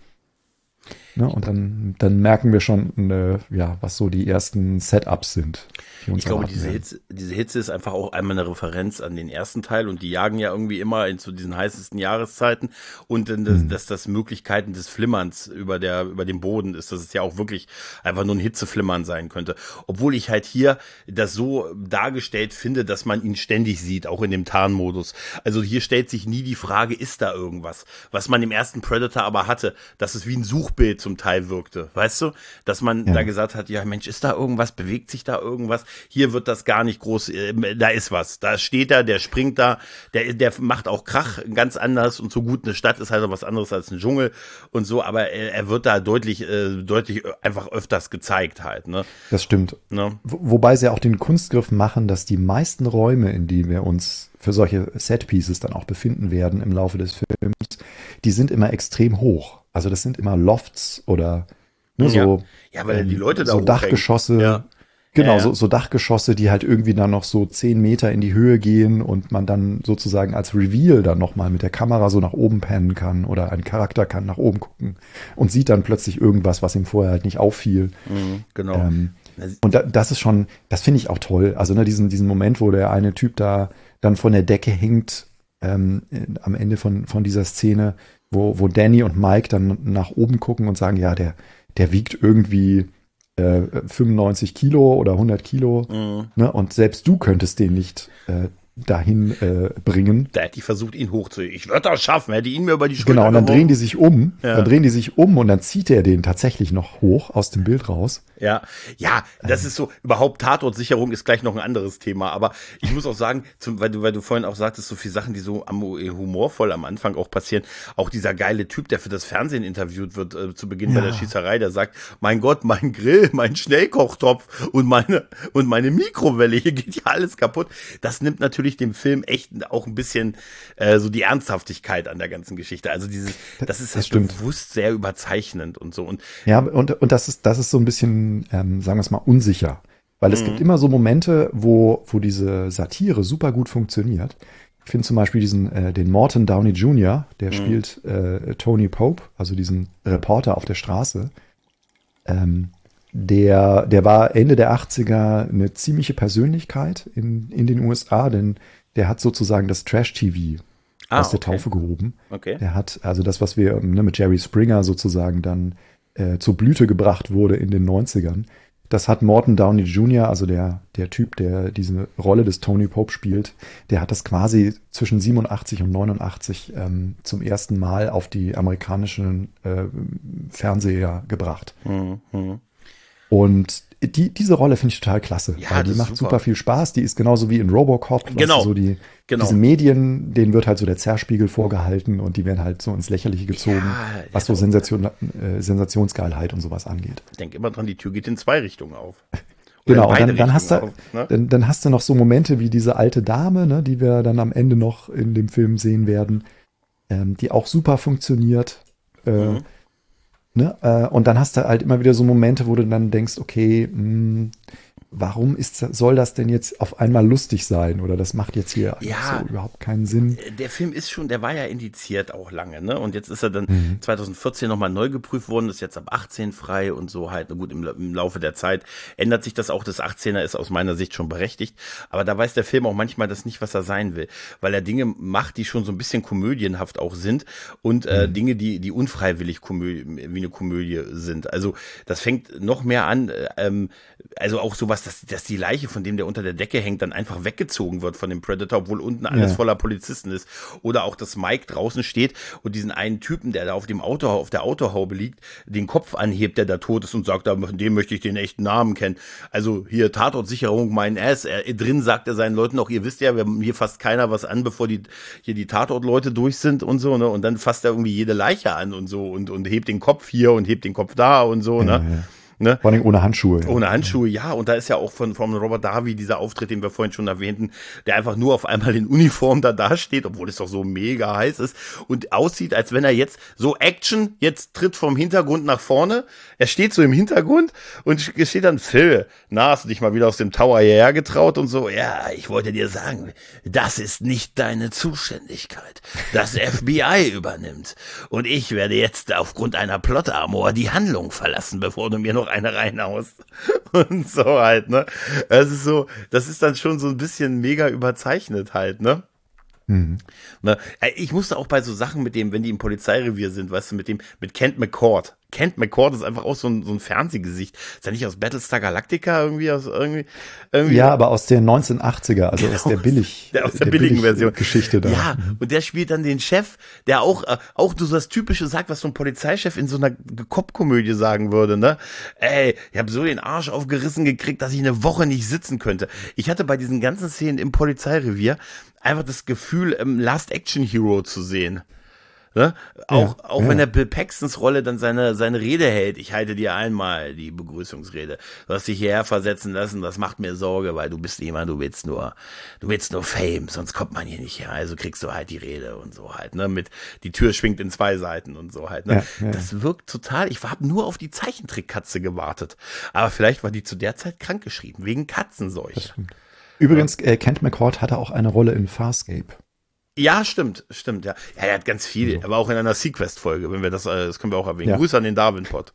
ne, und dann, dann merken wir schon, äh, ja, was so die ersten Setups sind. Die uns Ich glaube, erwarten diese werden. Hitze, diese Hitze ist einfach auch einmal eine Referenz an den ersten Teil und die jagen ja irgendwie immer in zu diesen heißesten Jahreszeiten und dann, dass, Mhm. dass das Möglichkeiten des Flimmerns über der, über dem Boden ist, dass es ja auch wirklich einfach nur ein Hitzeflimmern sein könnte. Obwohl ich halt hier das so dargestellt finde, dass man ihn ständig sieht, auch in dem Tarnmodus. Also hier stellt sich nie die Frage, ist da irgendwas? Was man im ersten Predator aber hatte, dass es wie ein Suchbild zum Teil wirkte, weißt du? Dass man Ja. da gesagt hat, ja Mensch, ist da irgendwas, bewegt sich da irgendwas? Hier wird das gar nicht groß, äh, da ist was, da steht er, der springt da, der, der macht auch Krach ganz anders und so gut eine Stadt ist halt auch was anderes als ein Dschungel und so, aber er, er wird da deutlich, äh, deutlich einfach öfters gezeigt halt, ne? Das stimmt. ne? Wo- Wobei sie auch den Kunstgriff machen, dass die meisten Räume, in denen wir uns für solche Setpieces dann auch befinden werden im Laufe des Films, die sind immer extrem hoch. Also das sind immer Lofts oder ne, Ja. so, Ja, weil die Leute da so hochhängen. Dachgeschosse. Ja. Genau, Ja, ja. So, so Dachgeschosse, die halt irgendwie dann noch so zehn Meter in die Höhe gehen und man dann sozusagen als Reveal dann nochmal mit der Kamera so nach oben pennen kann oder ein Charakter kann nach oben gucken und sieht dann plötzlich irgendwas, was ihm vorher halt nicht auffiel. Mhm, genau. Ähm, und da, das ist schon, das finde ich auch toll. Also ne, diesen, diesen Moment, wo der eine Typ da dann von der Decke hängt, ähm, in, am Ende von, von dieser Szene, wo, wo Danny und Mike dann nach oben gucken und sagen, ja, der, der wiegt irgendwie äh, fünfundneunzig Kilo oder hundert Kilo. Mhm. Ne? Und selbst du könntest den nicht äh, dahin äh, bringen. Da hätte ich versucht, ihn hochzuheben. Ich würde das schaffen, hätte ihn mir über die Schulter Genau, und dann drehen die sich um, Ja. dann drehen die sich um und dann zieht er den tatsächlich noch hoch aus dem Bild raus. Ja, ja, das ist so, überhaupt Tatortsicherung ist gleich noch ein anderes Thema, aber ich muss auch sagen, zum, weil du, weil du vorhin auch sagtest, so viele Sachen, die so am, humorvoll am Anfang auch passieren, auch dieser geile Typ, der für das Fernsehen interviewt wird, äh, zu Beginn bei Ja. der Schießerei, der sagt, mein Gott, mein Grill, mein Schnellkochtopf und meine, und meine Mikrowelle, hier geht ja alles kaputt. Das nimmt natürlich dem Film echt auch ein bisschen, äh, so die Ernsthaftigkeit an der ganzen Geschichte. Also dieses, das ist Das halt stimmt. bewusst sehr überzeichnend und so und, Ja, und, und das ist, das ist so ein bisschen, ähm, sagen wir es mal, unsicher. Weil es gibt immer so Momente, wo, wo diese Satire super gut funktioniert. Ich finde zum Beispiel diesen, äh, den Morton Downey Junior, der spielt äh, Tony Pope, also diesen Reporter auf der Straße. Ähm, der, der war Ende der achtziger eine ziemliche Persönlichkeit in, in den U S A, denn der hat sozusagen das Trash-T V Ah, aus der okay. Taufe gehoben. okay. Der hat also das, was wir ne, mit Jerry Springer sozusagen dann äh, zur Blüte gebracht wurde in den neunzigern. Das hat Morton Downey Junior, also der, der Typ, der diese Rolle des Tony Pope spielt, der hat das quasi zwischen siebenundachtzig und neunundachtzig ähm, zum ersten Mal auf die amerikanischen äh, Fernseher gebracht. Mhm, mhm. Und die, diese Rolle finde ich total klasse, Ja, weil die das ist macht super. super viel Spaß. Die ist genauso wie in Robocop. weißt Genau, du, so die, genau. Diese Medien, denen wird halt so der Zerspiegel vorgehalten und die werden halt so ins Lächerliche gezogen, Ja, was so ja. Sensation, äh, Sensationsgeilheit und sowas angeht. Denk immer dran, die Tür geht in zwei Richtungen auf. Oder Genau, in und beide dann, dann, hast du, Richtungen auf, ne? dann, dann hast du noch so Momente wie diese alte Dame, ne, die wir dann am Ende noch in dem Film sehen werden, ähm, die auch super funktioniert. Äh, Mhm. ne, äh, und dann hast du halt immer wieder so Momente, wo du dann denkst, okay, mh, warum ist, das- soll das denn jetzt auf einmal lustig sein? Oder das macht jetzt hier Ja. so überhaupt keinen Sinn. Der Film ist schon, der war ja indiziert auch lange, ne? Und jetzt ist er dann Mhm. zweitausendvierzehn nochmal neu geprüft worden, ist jetzt ab achtzehn frei und so halt. Na gut, im, im Laufe der Zeit ändert sich das auch. Das achtzehner ist aus meiner Sicht schon berechtigt. Aber da weiß der Film auch manchmal das nicht, was er sein will. Weil er Dinge macht, die schon so ein bisschen komödienhaft auch sind und äh, Mhm. Dinge, die, die unfreiwillig Komödie, wie eine Komödie sind. Also das fängt noch mehr an, äh, ähm, also auch sowas, dass, dass die Leiche, von dem der unter der Decke hängt, dann einfach weggezogen wird von dem Predator, obwohl unten alles Ja. voller Polizisten ist. Oder auch, dass Mike draußen steht und diesen einen Typen, der da auf dem Auto, auf der Autohaube liegt, den Kopf anhebt, der da tot ist und sagt, da, von dem möchte ich den echten Namen kennen. Also hier Tatortsicherung, mein Ass. Er, drin sagt er seinen Leuten auch, ihr wisst ja, wir haben hier fast keiner was an, bevor die hier die Tatortleute durch sind und so, ne? Und dann fasst er irgendwie jede Leiche an und so und, und hebt den Kopf hier und hebt den Kopf da und so, ne? Ja, ja. Ne? Vor allem ohne Handschuhe. Ohne Handschuhe, ja. Und da ist ja auch von, von Robert Davi dieser Auftritt, den wir vorhin schon erwähnten, der einfach nur auf einmal in Uniform da dasteht, obwohl es doch so mega heiß ist und aussieht, als wenn er jetzt so Action, jetzt tritt vom Hintergrund nach vorne. Er steht so im Hintergrund und steht dann, Phil, na, hast du dich mal wieder aus dem Tower hierher getraut und so. Ja, ich wollte dir sagen, das ist nicht deine Zuständigkeit. Das F B I übernimmt. Und ich werde jetzt aufgrund einer Plot-Armor die Handlung verlassen, bevor du mir noch eine reinhaust. Und so halt, ne? Das ist so, das ist dann schon so ein bisschen mega überzeichnet halt, ne? Mhm. Ne? Ich musste auch bei so Sachen mit dem, wenn die im Polizeirevier sind, weißt du, mit dem, mit Kent McCord. Kent McCord ist einfach auch so ein, so ein Fernsehgesicht. Ist ja nicht aus Battlestar Galactica irgendwie, aus irgendwie, irgendwie. Ja, aber aus den neunzehnhundertachtziger, also genau, aus der billig, der, aus der, der billigen billig Version. Geschichte da. Ja, und der spielt dann den Chef, der auch, auch so das Typische sagt, was so ein Polizeichef in so einer Cop-Komödie sagen würde, ne? Ey, ich habe so den Arsch aufgerissen gekriegt, dass ich eine Woche nicht sitzen könnte. Ich hatte bei diesen ganzen Szenen im Polizeirevier einfach das Gefühl, ähm, Last Action Hero zu sehen. Ne? Auch, ja, auch ja. wenn der Bill Paxtons Rolle dann seine, seine Rede hält. Ich halte dir einmal die Begrüßungsrede. Du hast dich hierher versetzen lassen, das macht mir Sorge, weil du bist jemand, du willst nur, du willst nur Fame, sonst kommt man hier nicht her. Also kriegst du halt die Rede und so halt, ne? Mit, die Tür schwingt in zwei Seiten und so halt, ne? Ja, ja. Das wirkt total, ich habe nur auf die Zeichentrickkatze gewartet. Aber vielleicht war die zu der Zeit krankgeschrieben, wegen Katzenseuche. Übrigens, äh, Kent McCord hatte auch eine Rolle in Farscape. Ja, stimmt, stimmt, ja. Ja, er hat ganz viel, also. aber auch in einer Sequest-Folge, wenn wir das, das können wir auch erwähnen. Ja. Grüße an den Darwin-Pod.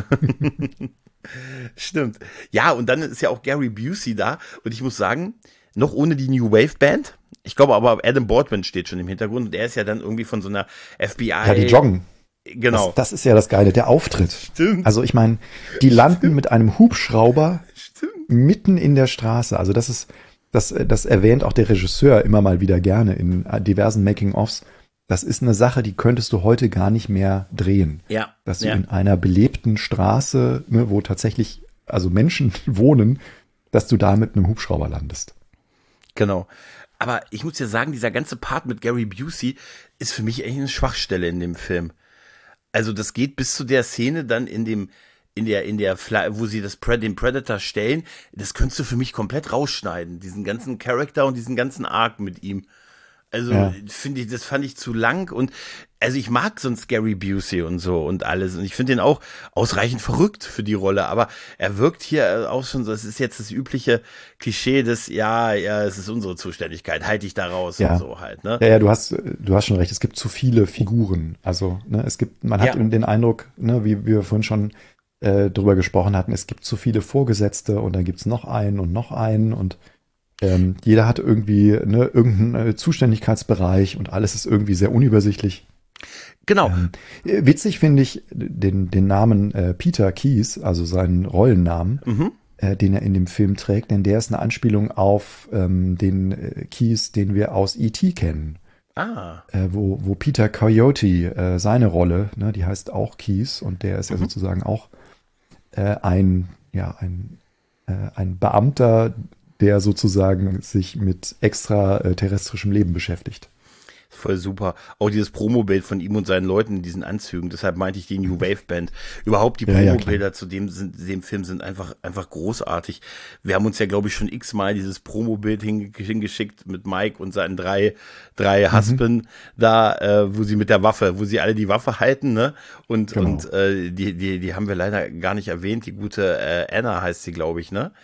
Stimmt. Ja, und dann ist ja auch Gary Busey da und ich muss sagen, noch ohne die New Wave Band. Ich glaube aber, Adam Baldwin steht schon im Hintergrund und er ist ja dann irgendwie von so einer F B I. Ja, die joggen. Genau. Das, das ist ja das Geile, der Auftritt. Stimmt. Also ich meine, die landen Stimmt. mit einem Hubschrauber Stimmt. mitten in der Straße. Also das ist, das, das erwähnt auch der Regisseur immer mal wieder gerne in diversen Making-ofs. Das ist eine Sache, die könntest du heute gar nicht mehr drehen. Ja. Dass du ja. in einer belebten Straße, ne, wo tatsächlich also Menschen wohnen, dass du da mit einem Hubschrauber landest. Genau. Aber ich muss dir sagen, dieser ganze Part mit Gary Busey ist für mich echt eine Schwachstelle in dem Film. Also das geht bis zu der Szene dann in dem, in der, in der, wo sie das den Predator stellen. Das könntest du für mich komplett rausschneiden. Diesen ganzen Charakter und diesen ganzen Arc mit ihm. Also ja. finde ich, das fand ich zu lang und also ich mag sonst Gary Busey und so und alles und ich finde ihn auch ausreichend verrückt für die Rolle, aber er wirkt hier auch schon so, es ist jetzt das übliche Klischee des, ja, ja, es ist unsere Zuständigkeit, halt dich da raus ja. und so halt, ne? Ja, ja, du hast, du hast schon recht, es gibt zu viele Figuren, also, ne, es gibt, man hat ja. den Eindruck, ne, wie, wie wir vorhin schon äh, drüber gesprochen hatten, es gibt zu viele Vorgesetzte und dann gibt's noch einen und noch einen und Ähm, jeder hat irgendwie ne, irgendeinen äh, Zuständigkeitsbereich und alles ist irgendwie sehr unübersichtlich. Genau. Ähm, äh, witzig finde ich den, den Namen äh, Peter Keyes, also seinen Rollennamen, mhm. äh, den er in dem Film trägt, denn der ist eine Anspielung auf ähm, den äh, Keyes, den wir aus E T kennen. Ah. Äh, wo, wo Peter Coyote, äh, seine Rolle, ne, die heißt auch Keyes und der ist mhm. ja sozusagen auch äh, ein, ja, ein, äh, ein Beamter, der sozusagen sich mit extraterrestrischem Leben beschäftigt. Voll super. Auch dieses Promo-Bild von ihm und seinen Leuten in diesen Anzügen. Deshalb meinte ich die New Wave Band. Überhaupt die Promo-Bilder ja, ja, zu dem, sind, dem Film sind einfach, einfach großartig. Wir haben uns ja, glaube ich, schon x-mal dieses Promo-Bild hingeschickt mit Mike und seinen drei, drei Husband mhm. da, äh, wo sie mit der Waffe, wo sie alle die Waffe halten, ne? Und, genau. und, äh, die, die, die haben wir leider gar nicht erwähnt. Die gute, äh, Anna heißt sie, glaube ich, ne?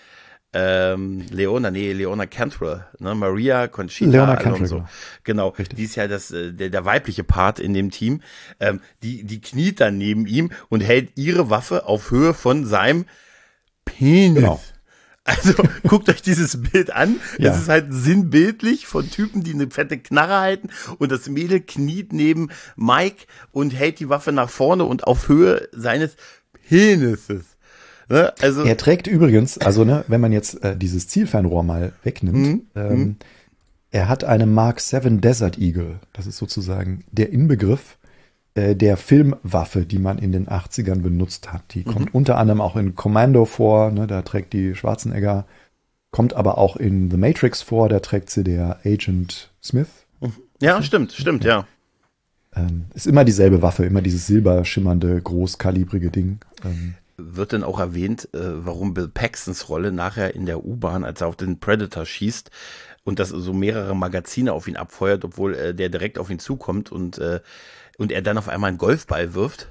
Ähm, Leona, nee, Leona Cantrell, ne, Maria Conchita Leona Alonso. Genau, Richtig. Die ist ja das, der, der weibliche Part in dem Team. Ähm, die, die kniet dann neben ihm und hält ihre Waffe auf Höhe von seinem Penis. Genau. Also guckt euch dieses Bild an. Es ja. ist halt sinnbildlich von Typen, die eine fette Knarre halten und das Mädel kniet neben Mike und hält die Waffe nach vorne und auf Höhe seines Penises. Ne? Also er trägt übrigens, also ne, wenn man jetzt äh, dieses Zielfernrohr mal wegnimmt, mhm. ähm, mhm. er hat eine Mark sieben Desert Eagle. Das ist sozusagen der Inbegriff äh, der Filmwaffe, die man in den achtzigern benutzt hat. Die mhm. kommt unter anderem auch in Commando vor, ne, da trägt die Schwarzenegger, kommt aber auch in The Matrix vor, da trägt sie der Agent Smith. Ja, stimmt, stimmt, ja. Ähm, ist immer dieselbe Waffe, immer dieses silberschimmernde, großkalibrige Ding. Ähm, wird denn auch erwähnt, äh, warum Bill Paxtons Rolle nachher in der U-Bahn, als er auf den Predator schießt und das so mehrere Magazine auf ihn abfeuert, obwohl äh, der direkt auf ihn zukommt und, äh, und er dann auf einmal einen Golfball wirft?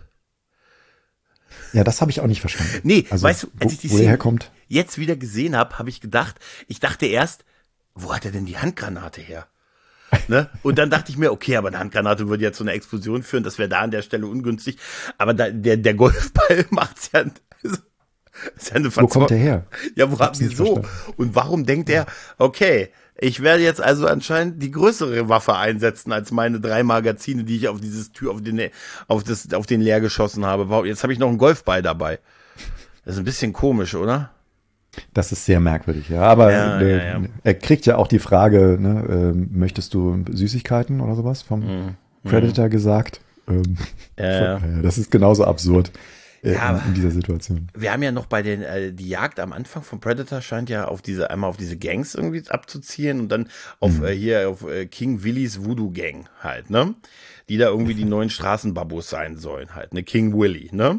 Ja, das habe ich auch nicht verstanden. Nee, also, weißt du, als wo, ich die wo der Szene herkommt. jetzt wieder gesehen habe, habe ich gedacht, ich dachte erst, wo hat er denn die Handgranate her? Ne? Und dann dachte ich mir, okay, aber eine Handgranate würde ja zu einer Explosion führen, das wäre da an der Stelle ungünstig. Aber da, der, der Golfball macht's ja, also, ist ja eine Wo kommt der her? Ja, wo haben sie so? Verstanden. Und warum denkt er, okay, ich werde jetzt also anscheinend die größere Waffe einsetzen als meine drei Magazine, die ich auf dieses Tür, auf den, auf das, auf den leer geschossen habe. Jetzt habe ich noch einen Golfball dabei. Das ist ein bisschen komisch, oder? Das ist sehr merkwürdig, ja. Aber ja, der, ja, ja. er kriegt ja auch die Frage, ne, äh, möchtest du Süßigkeiten oder sowas vom mm, Predator mm. gesagt? Ähm, ja, ja. Das ist genauso absurd äh, ja, in, in dieser Situation. Wir haben ja noch bei den, äh, die Jagd am Anfang von Predator scheint ja auf diese, einmal auf diese Gangs irgendwie abzuziehen und dann auf mm. äh, hier auf äh, King Willys Voodoo Gang halt, ne? Die da irgendwie die neuen Straßenbabos sein sollen halt, ne? King Willy, ne?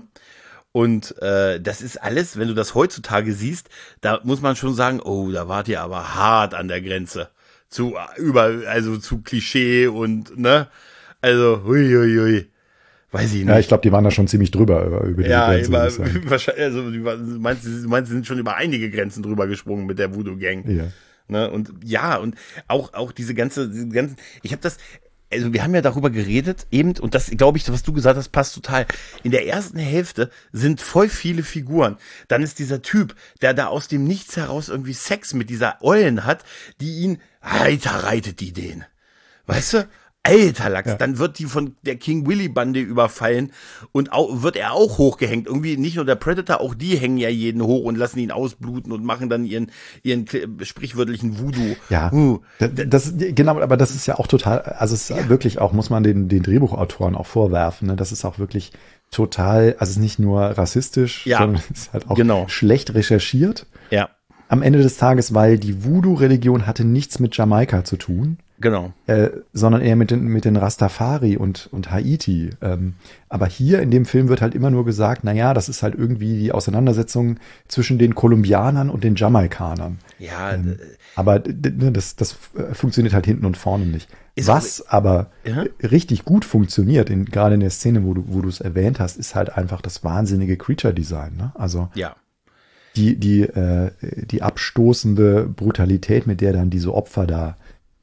Und äh, das ist alles, wenn du das heutzutage siehst, da muss man schon sagen, oh, da wart ihr aber hart an der Grenze zu über, also zu Klischee und ne, also hui, hui, hui. Weiß ich nicht. Ja, ich glaube, die waren da schon ziemlich drüber über, über die ja, Grenze. Über, wahrscheinlich, also du meinst, du meinst, sie sind schon über einige Grenzen drüber gesprungen mit der Voodoo Gang. Ja. Ne, und ja, und auch auch diese ganze, diese ganzen, ich habe das. Also wir haben ja darüber geredet eben, und das, glaube ich, was du gesagt hast, passt total. In der ersten Hälfte sind voll viele Figuren. Dann ist dieser Typ, der da aus dem Nichts heraus irgendwie Sex mit dieser Eulen hat, die ihn, Alter, reitet die den. Weißt du? Alter Lachs, ja. Dann wird die von der King Willy Bande überfallen und auch, wird er auch hochgehängt. Irgendwie nicht nur der Predator, auch die hängen ja jeden hoch und lassen ihn ausbluten und machen dann ihren, ihren sprichwörtlichen Voodoo. Ja, uh. das, das, genau, aber das ist ja auch total, also es ist ja. wirklich auch, muss man den, den Drehbuchautoren auch vorwerfen, ne? Das ist auch wirklich total, also es ist nicht nur rassistisch, ja. sondern es ist halt auch genau. schlecht recherchiert. Ja. Am Ende des Tages, weil die Voodoo-Religion hatte nichts mit Jamaika zu tun. Genau. Äh, sondern eher mit den, mit den Rastafari und, und Haiti. Ähm, aber hier in dem Film wird halt immer nur gesagt, naja, das ist halt irgendwie die Auseinandersetzung zwischen den Kolumbianern und den Jamaikanern. Ja. Ähm, aber das, das funktioniert halt hinten und vorne nicht. Was aber ja? richtig gut funktioniert, in, gerade in der Szene, wo du, wo du es erwähnt hast, ist halt einfach das wahnsinnige Creature-Design. Ne? Also ja. die, die, äh, die abstoßende Brutalität, mit der dann diese Opfer da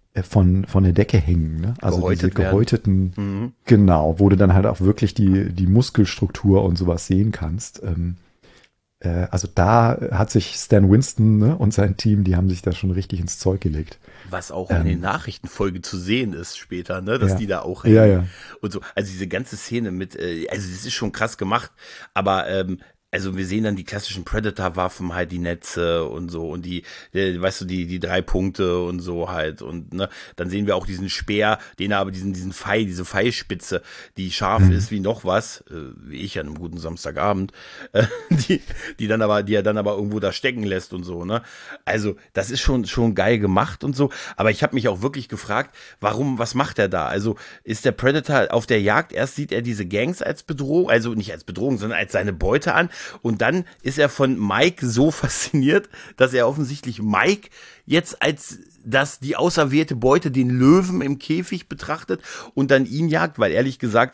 von von der Decke hängen, ne? Also Gehäutet diese gehäuteten, mhm. genau, wo du dann halt auch wirklich die die Muskelstruktur und sowas sehen kannst. Ähm, äh, also da hat sich Stan Winston, ne, und sein Team, die haben sich da schon richtig ins Zeug gelegt. Was auch ähm, in den Nachrichtenfolgen zu sehen ist später, ne, dass ja. die da auch hängen. Ja, ja. Und so, also diese ganze Szene mit, äh, also das ist schon krass gemacht, aber ähm, also wir sehen dann die klassischen Predator-Waffen, halt die Netze und so und die, die, weißt du, die die drei Punkte und so halt und ne, dann sehen wir auch diesen Speer, den er aber diesen diesen Pfeil, diese Pfeilspitze, die scharf mhm. ist wie noch was, äh, wie ich an einem guten Samstagabend, äh, die die dann aber, die er dann aber irgendwo da stecken lässt und so, ne? Also das ist schon schon geil gemacht und so, aber ich habe mich auch wirklich gefragt, warum, was macht er da? Also ist der Predator auf der Jagd? Erst sieht er diese Gangs als Bedrohung, also nicht als Bedrohung, sondern als seine Beute an. Und dann ist er von Mike so fasziniert, dass er offensichtlich Mike jetzt als das die auserwählte Beute, den Löwen im Käfig betrachtet und dann ihn jagt, weil ehrlich gesagt,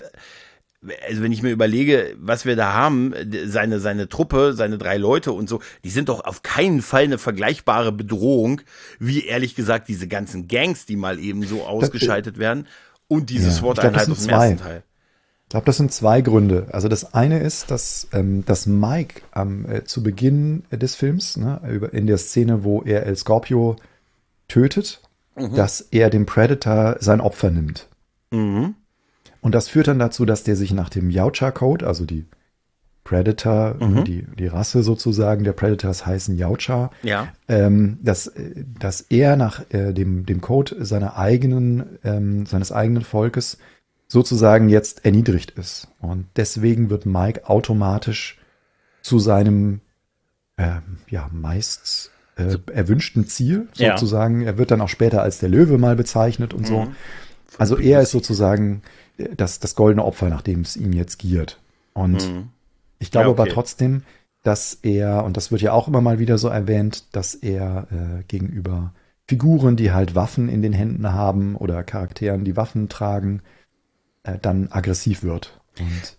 also wenn ich mir überlege, was wir da haben, seine seine Truppe, seine drei Leute und so, die sind doch auf keinen Fall eine vergleichbare Bedrohung, wie ehrlich gesagt diese ganzen Gangs, die mal eben so ausgeschaltet das, werden und diese ja, SWAT-Einheit aus dem ersten Teil. Ich glaube, das sind zwei Gründe. Also das eine ist, dass, ähm, dass Mike ähm, äh, zu Beginn des Films, ne, über, in der Szene, wo er El Scorpio tötet, mhm. dass er dem Predator sein Opfer nimmt. Mhm. Und das führt dann dazu, dass der sich nach dem Yautja-Code, also die Predator, mhm. die, die Rasse sozusagen der Predators heißen Yautja, ja. ähm, dass, dass er nach äh, dem, dem Code seiner eigenen, ähm, seines eigenen Volkes sozusagen jetzt erniedrigt ist. Und deswegen wird Mike automatisch zu seinem äh, ja meist äh, erwünschten Ziel sozusagen. Ja. Er wird dann auch später als der Löwe mal bezeichnet und so. Mhm. Also er ist sozusagen das, das goldene Opfer, nach dem es ihm jetzt giert. Und mhm. Ich glaube Ja, okay. aber trotzdem, dass er, und das wird ja auch immer mal wieder so erwähnt, dass er äh, gegenüber Figuren, die halt Waffen in den Händen haben oder Charakteren, die Waffen tragen, äh, dann aggressiv wird. Und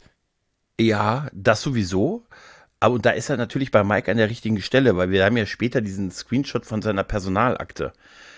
Ja, das sowieso. Aber und da ist er natürlich bei Mike an der richtigen Stelle, weil wir haben ja später diesen Screenshot von seiner Personalakte.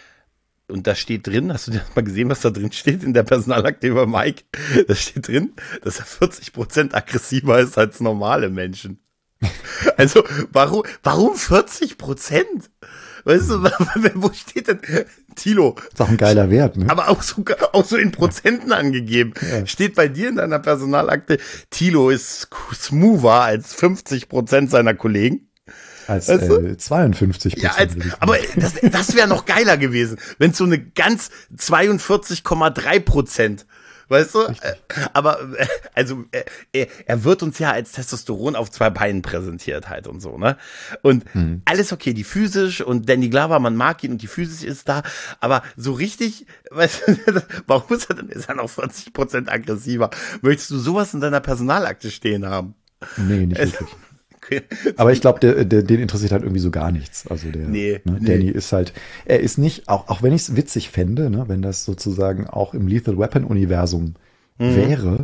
Und da steht drin, hast du das mal gesehen, was da drin steht in der Personalakte über Mike? Da steht drin, dass er vierzig Prozent aggressiver ist als normale Menschen. Also, warum, warum vierzig Prozent? Weißt du, wo steht denn? Thilo. ist auch ein geiler Wert, ne? Aber auch so, auch so in Prozenten angegeben. Ja. Steht bei dir in deiner Personalakte, Thilo ist smoother als fünfzig Prozent seiner Kollegen. Als Weißt du? äh, zweiundfünfzig Ja, als, Prozent. aber das, das wäre noch geiler gewesen, wenn so eine ganz zweiundvierzig Komma drei Prozent, weißt du? Äh, Aber äh, also äh, er, er wird uns ja als Testosteron auf zwei Beinen präsentiert halt und so, ne? Und Mhm. alles okay, die physisch und Danny Glover, man mag ihn und die Physis ist da, aber so richtig, weißt du, warum ist er denn, ist er noch vierzig Prozent aggressiver? Möchtest du sowas in deiner Personalakte stehen haben? Nee, nicht Es- wirklich. Okay. Aber ich glaube, der, der, den interessiert halt irgendwie so gar nichts. Also der Nee, ne, nee. Danny ist halt, er ist nicht, auch, auch wenn ich es witzig fände, ne, wenn das sozusagen auch im Lethal Weapon Universum Mhm. wäre,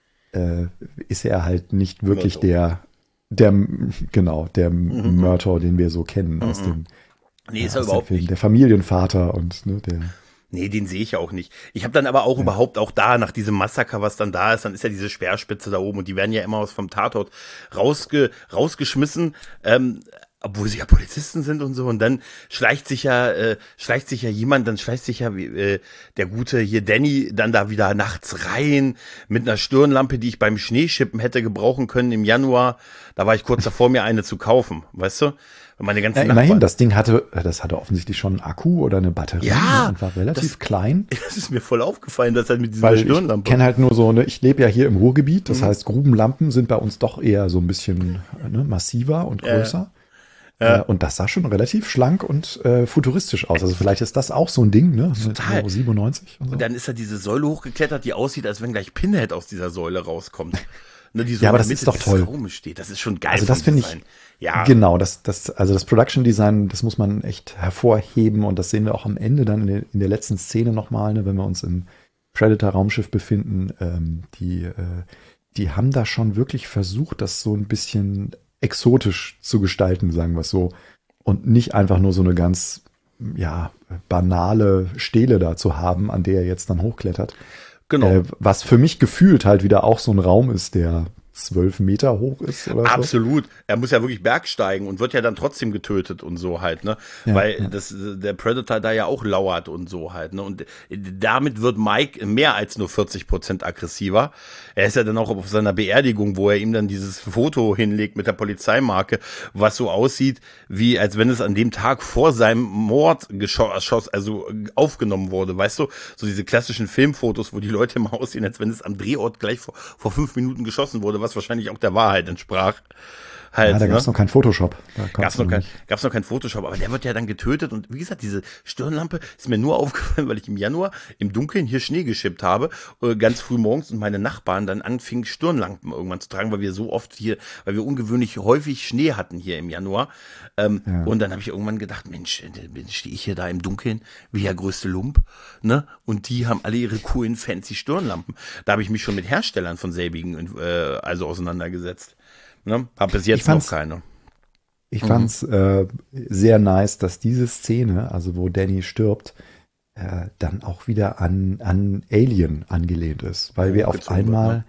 äh, ist er halt nicht wirklich Murtaugh. der, der, genau, der Murtaugh, den wir so kennen aus dem, Nee, ist ja, er aus dem überhaupt Film. nicht. Der Familienvater und ne, der. Nee, den sehe ich auch nicht. Ich habe dann aber auch überhaupt auch da, nach diesem Massaker, was dann da ist, dann ist ja diese Speerspitze da oben und die werden ja immer aus vom Tatort rausge, rausgeschmissen, ähm, obwohl sie ja Polizisten sind und so. Und dann schleicht sich ja, äh, schleicht sich ja jemand, dann schleicht sich ja äh, der gute hier Danny dann da wieder nachts rein mit einer Stirnlampe, die ich beim Schneeschippen hätte gebrauchen können im Januar. Da war ich kurz davor, mir eine zu kaufen, weißt du? Und meine ganzen Ja, immerhin, Nachbarn- das Ding hatte, das hatte offensichtlich schon einen Akku oder eine Batterie Ja, ne, und war relativ das- klein. Das ist mir voll aufgefallen, dass er mit dieser Weil ich Stirnlampe. kenne halt nur so, ne, ich lebe ja hier im Ruhrgebiet, Mhm. das heißt, Grubenlampen sind bei uns doch eher so ein bisschen ne, massiver und Ja. größer. Äh, und das sah schon relativ schlank und äh, futuristisch aus. Also vielleicht ist das auch so ein Ding, ne? Mit Total. Euro siebenundneunzig und so. Und dann ist er diese Säule hochgeklettert, die aussieht, als wenn gleich Pinhead aus dieser Säule rauskommt. Ne, die so Ja, aber in der das ist Mitte doch dieses toll. Raumes steht. Das ist schon geil. Also das vom finde ich- Design. Ja, Genau, das, das, also das Production Design, das muss man echt hervorheben und das sehen wir auch am Ende dann in der, in der letzten Szene nochmal, ne, wenn wir uns im Predator-Raumschiff befinden. Ähm, die, äh, die haben da schon wirklich versucht, das so ein bisschen exotisch zu gestalten, sagen wir es so. Und nicht einfach nur so eine ganz, ja, banale Stele da zu haben, an der er jetzt dann hochklettert. genau. Äh, was für mich gefühlt halt wieder auch so ein Raum ist, der zwölf Meter hoch ist oder so. Absolut. Er muss ja wirklich bergsteigen und wird ja dann trotzdem getötet und so halt, ne? Ja, Weil ja. das, der Predator da ja auch lauert und so halt, ne? Und damit wird Mike mehr als nur vierzig Prozent aggressiver. Er ist ja dann auch auf seiner Beerdigung, wo er ihm dann dieses Foto hinlegt mit der Polizeimarke, was so aussieht, wie als wenn es an dem Tag vor seinem Mord geschossen, also aufgenommen wurde, weißt du? So diese klassischen Filmfotos, wo die Leute immer aussehen, als wenn es am Drehort gleich vor, vor fünf Minuten geschossen wurde, was wahrscheinlich auch der Wahrheit entsprach. Halt, Ja, da ne? gab es noch kein Photoshop. Da Gab's konntest noch du kein, nicht- gab's noch kein Photoshop, aber der wird ja dann getötet und wie gesagt, diese Stirnlampe ist mir nur aufgefallen, weil ich im Januar im Dunkeln hier Schnee geschippt habe, äh, ganz früh morgens und meine Nachbarn dann anfingen Stirnlampen irgendwann zu tragen, weil wir so oft hier, weil wir ungewöhnlich häufig Schnee hatten hier im Januar. Ähm, Ja. Und dann habe ich irgendwann gedacht, Mensch, stehe ich hier da im Dunkeln wie der größte Lump, ne? Und die haben alle ihre coolen fancy Stirnlampen. Da habe ich mich schon mit Herstellern von selbigen äh, also auseinandergesetzt. Ne? Hab bis jetzt Ich noch fand's- keine. Ich Mhm. fand's äh, sehr nice, dass diese Szene, also wo Danny stirbt, äh, dann auch wieder an, an Alien angelehnt ist, weil wir auf Gezogen wird, einmal,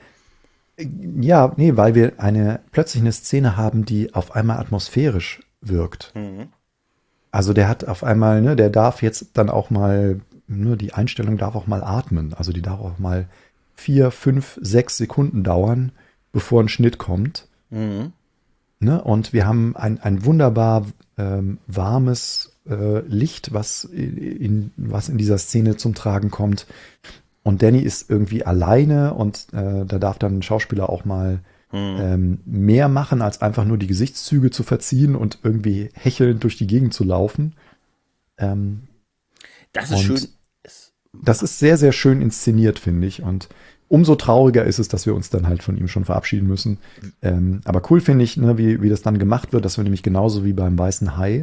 ja, nee, weil wir eine plötzlich eine Szene haben, die auf einmal atmosphärisch wirkt. Mhm. Also der hat auf einmal, ne, der darf jetzt dann auch mal, ne, die Einstellung darf auch mal atmen. Also die darf auch mal vier, fünf, sechs Sekunden dauern, bevor ein Schnitt kommt. Mhm. Ne? Und wir haben ein, ein wunderbar ähm, warmes äh, Licht, was in, was in dieser Szene zum Tragen kommt. Und Danny ist irgendwie alleine und äh, da darf dann ein Schauspieler auch mal ähm, mehr machen, als einfach nur die Gesichtszüge zu verziehen und irgendwie hechelnd durch die Gegend zu laufen. Ähm, Das ist Und- schön. Es- das ist sehr, sehr schön inszeniert, finde ich. Und umso trauriger ist es, dass wir uns dann halt von ihm schon verabschieden müssen. Ähm, aber cool finde ich, ne, wie, wie das dann gemacht wird, dass wir nämlich genauso wie beim Weißen Hai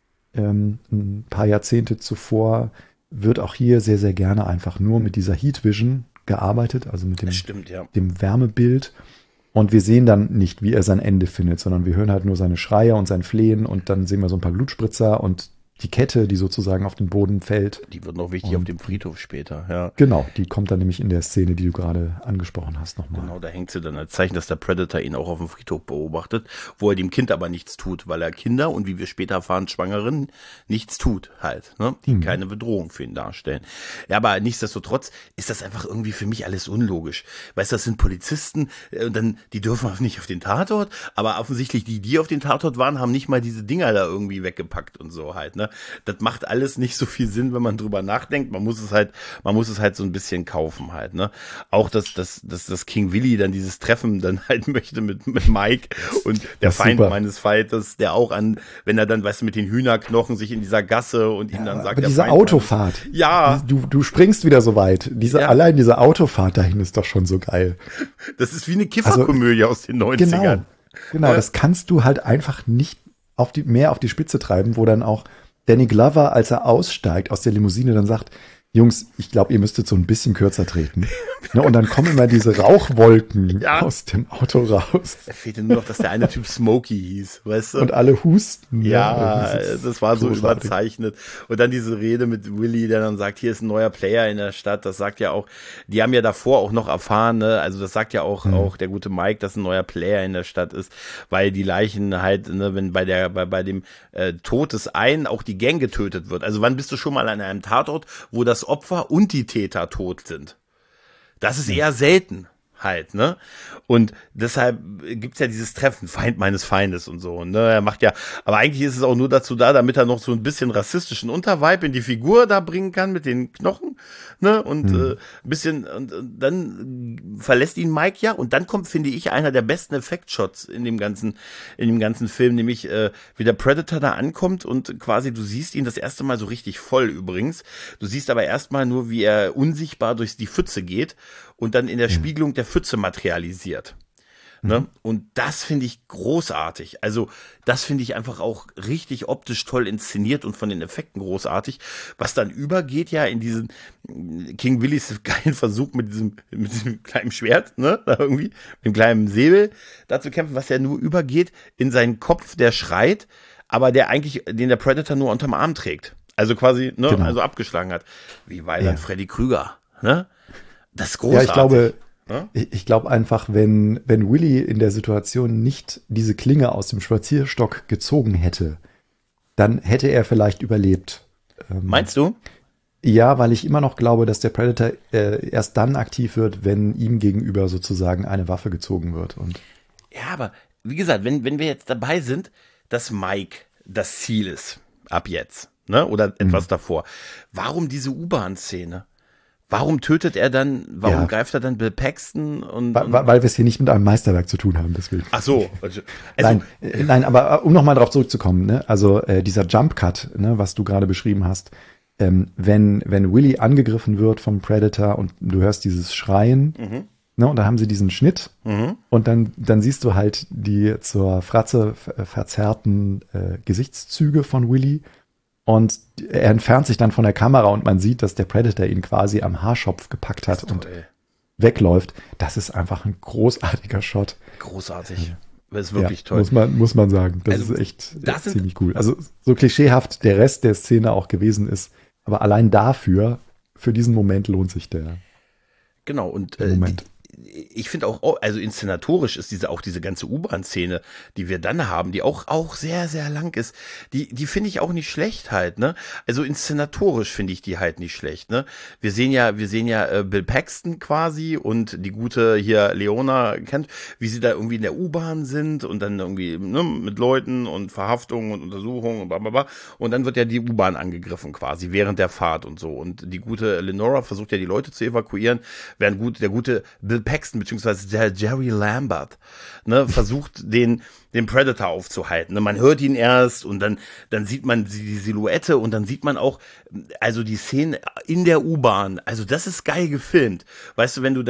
ähm, ein paar Jahrzehnte zuvor wird auch hier sehr, sehr gerne einfach nur mit dieser Heat Vision gearbeitet, also mit dem, stimmt, ja. dem Wärmebild. Und wir sehen dann nicht, wie er sein Ende findet, sondern wir hören halt nur seine Schreie und sein Flehen und dann sehen wir so ein paar Blutspritzer und die Kette, die sozusagen auf den Boden fällt. Die wird noch wichtig und auf dem Friedhof später, ja. Genau, die kommt dann nämlich in der Szene, die du gerade angesprochen hast, nochmal. Genau, da hängt sie dann als Zeichen, dass der Predator ihn auch auf dem Friedhof beobachtet, wo er dem Kind aber nichts tut, weil er Kinder und wie wir später erfahren, Schwangeren nichts tut halt, ne, die mhm. keine Bedrohung für ihn darstellen. Ja, aber nichtsdestotrotz ist das einfach irgendwie für mich alles unlogisch. Weißt du, das sind Polizisten, und dann, die dürfen auch nicht auf den Tatort, aber offensichtlich die, die auf den Tatort waren, haben nicht mal diese Dinger da irgendwie weggepackt und so halt, ne. Das macht alles nicht so viel Sinn, wenn man drüber nachdenkt. Man muss es halt, man muss es halt so ein bisschen kaufen halt, ne. Auch, dass, dass, dass, dass King Willy dann dieses Treffen dann halt möchte mit, mit Mike und der Feind super. meines Feindes, der auch an, wenn er dann, weißt du, mit den Hühnerknochen sich in dieser Gasse und ihm ja, dann sagt, aber der diese Feind Autofahrt. Meines, ja. Du, du springst wieder so weit. Diese, ja. Allein diese Autofahrt dahin ist doch schon so geil. Das ist wie eine Kifferkomödie also, aus den neunzigern. Genau, genau, das kannst du halt einfach nicht auf die, mehr auf die Spitze treiben, wo dann auch Danny Glover, als er aussteigt aus der Limousine, dann sagt, Jungs, ich glaube, ihr müsstet so ein bisschen kürzer treten. Ne, und dann kommen immer diese Rauchwolken ja. aus dem Auto raus. Da fehlte nur noch, dass der eine Typ Smokey hieß, weißt du? Und alle husten. Ja, ja das, das war so großartig. Überzeichnet. Und dann diese Rede mit Willy, der dann sagt, hier ist ein neuer Player in der Stadt. Das sagt ja auch, die haben ja davor auch noch erfahren, ne? Also das sagt ja auch, hm. auch der gute Mike, dass ein neuer Player in der Stadt ist, weil die Leichen halt, ne, wenn bei der, bei, bei dem äh, Tod des einen auch die Gang getötet wird. Also wann bist du schon mal an einem Tatort, wo das Opfer und die Täter tot sind? Das ist eher selten halt, ne? Und deshalb gibt's ja dieses Treffen, Feind meines Feindes und so, ne? Er macht ja, aber eigentlich ist es auch nur dazu da, damit er noch so ein bisschen rassistischen Untervibe in die Figur da bringen kann mit den Knochen, ne? Und mhm. äh, ein bisschen, und, und dann verlässt ihn Mike ja und dann kommt, finde ich, einer der besten Effektshots in dem ganzen, in dem ganzen Film, nämlich äh, wie der Predator da ankommt und quasi du siehst ihn das erste Mal so richtig voll übrigens. Du siehst aber erstmal nur, wie er unsichtbar durch die Pfütze geht und dann in der Spiegelung der Pfütze materialisiert. Mhm. Ne? Und das finde ich großartig. Also das finde ich einfach auch richtig optisch toll inszeniert und von den Effekten großartig. Was dann übergeht ja in diesen King Willys geilen Versuch mit diesem, mit diesem kleinen Schwert, ne, da irgendwie, mit dem kleinen Säbel da zu kämpfen, was ja nur übergeht in seinen Kopf, der schreit, aber der eigentlich, den der Predator nur unterm Arm trägt. Also quasi, ne, genau. also abgeschlagen hat. Wie Weiland ja. Freddy Krüger, ne? Das ist großartig. Ja, ich glaube, ja? ich, ich glaube einfach, wenn, wenn Willy in der Situation nicht diese Klinge aus dem Spazierstock gezogen hätte, dann hätte er vielleicht überlebt. Ähm, Meinst du? Ja, weil ich immer noch glaube, dass der Predator äh, erst dann aktiv wird, wenn ihm gegenüber sozusagen eine Waffe gezogen wird. Und ja, aber wie gesagt, wenn, wenn wir jetzt dabei sind, dass Mike das Ziel ist, ab jetzt, ne, oder etwas mhm. davor, warum diese U-Bahn-Szene? Warum tötet er dann, warum ja. greift er dann Bill Paxton? Und, weil, weil wir es hier nicht mit einem Meisterwerk zu tun haben, deswegen. Ach so. Also, nein, äh, nein, aber um nochmal drauf zurückzukommen, ne, also äh, dieser Jump Cut, ne, was du gerade beschrieben hast, ähm, wenn, wenn Willy angegriffen wird vom Predator und du hörst dieses Schreien, mhm. ne, und da haben sie diesen Schnitt mhm. und dann, dann siehst du halt die zur Fratze verzerrten äh, Gesichtszüge von Willy. Und er entfernt sich dann von der Kamera und man sieht, dass der Predator ihn quasi am Haarschopf gepackt hat und toll, wegläuft. Das ist einfach ein großartiger Shot. Großartig. Das ist wirklich ja, toll. Muss man, muss man sagen. Das also, ist echt das ziemlich cool. Also so klischeehaft der Rest der Szene auch gewesen ist. Aber allein dafür, für diesen Moment lohnt sich der Genau. Und äh, Moment. Die, ich finde auch, also inszenatorisch ist diese auch diese ganze U-Bahn-Szene, die wir dann haben, die auch auch sehr, sehr lang ist, die die finde ich auch nicht schlecht halt, ne? Also inszenatorisch finde ich die halt nicht schlecht, ne? Wir sehen ja, wir sehen ja äh, Bill Paxton quasi und die gute hier Leona kennt, wie sie da irgendwie in der U-Bahn sind und dann irgendwie, ne, mit Leuten und Verhaftungen und Untersuchungen und bla bla bla. Und dann wird ja die U-Bahn angegriffen quasi während der Fahrt und so. Und die gute Lenora versucht ja die Leute zu evakuieren, während gut der gute Bill Paxton, beziehungsweise der Jerry Lambert, ne, versucht den, den Predator aufzuhalten. Ne, man hört ihn erst und dann, dann sieht man die Silhouette und dann sieht man auch, also die Szene in der U-Bahn. Also das ist geil gefilmt. Weißt du, wenn du dann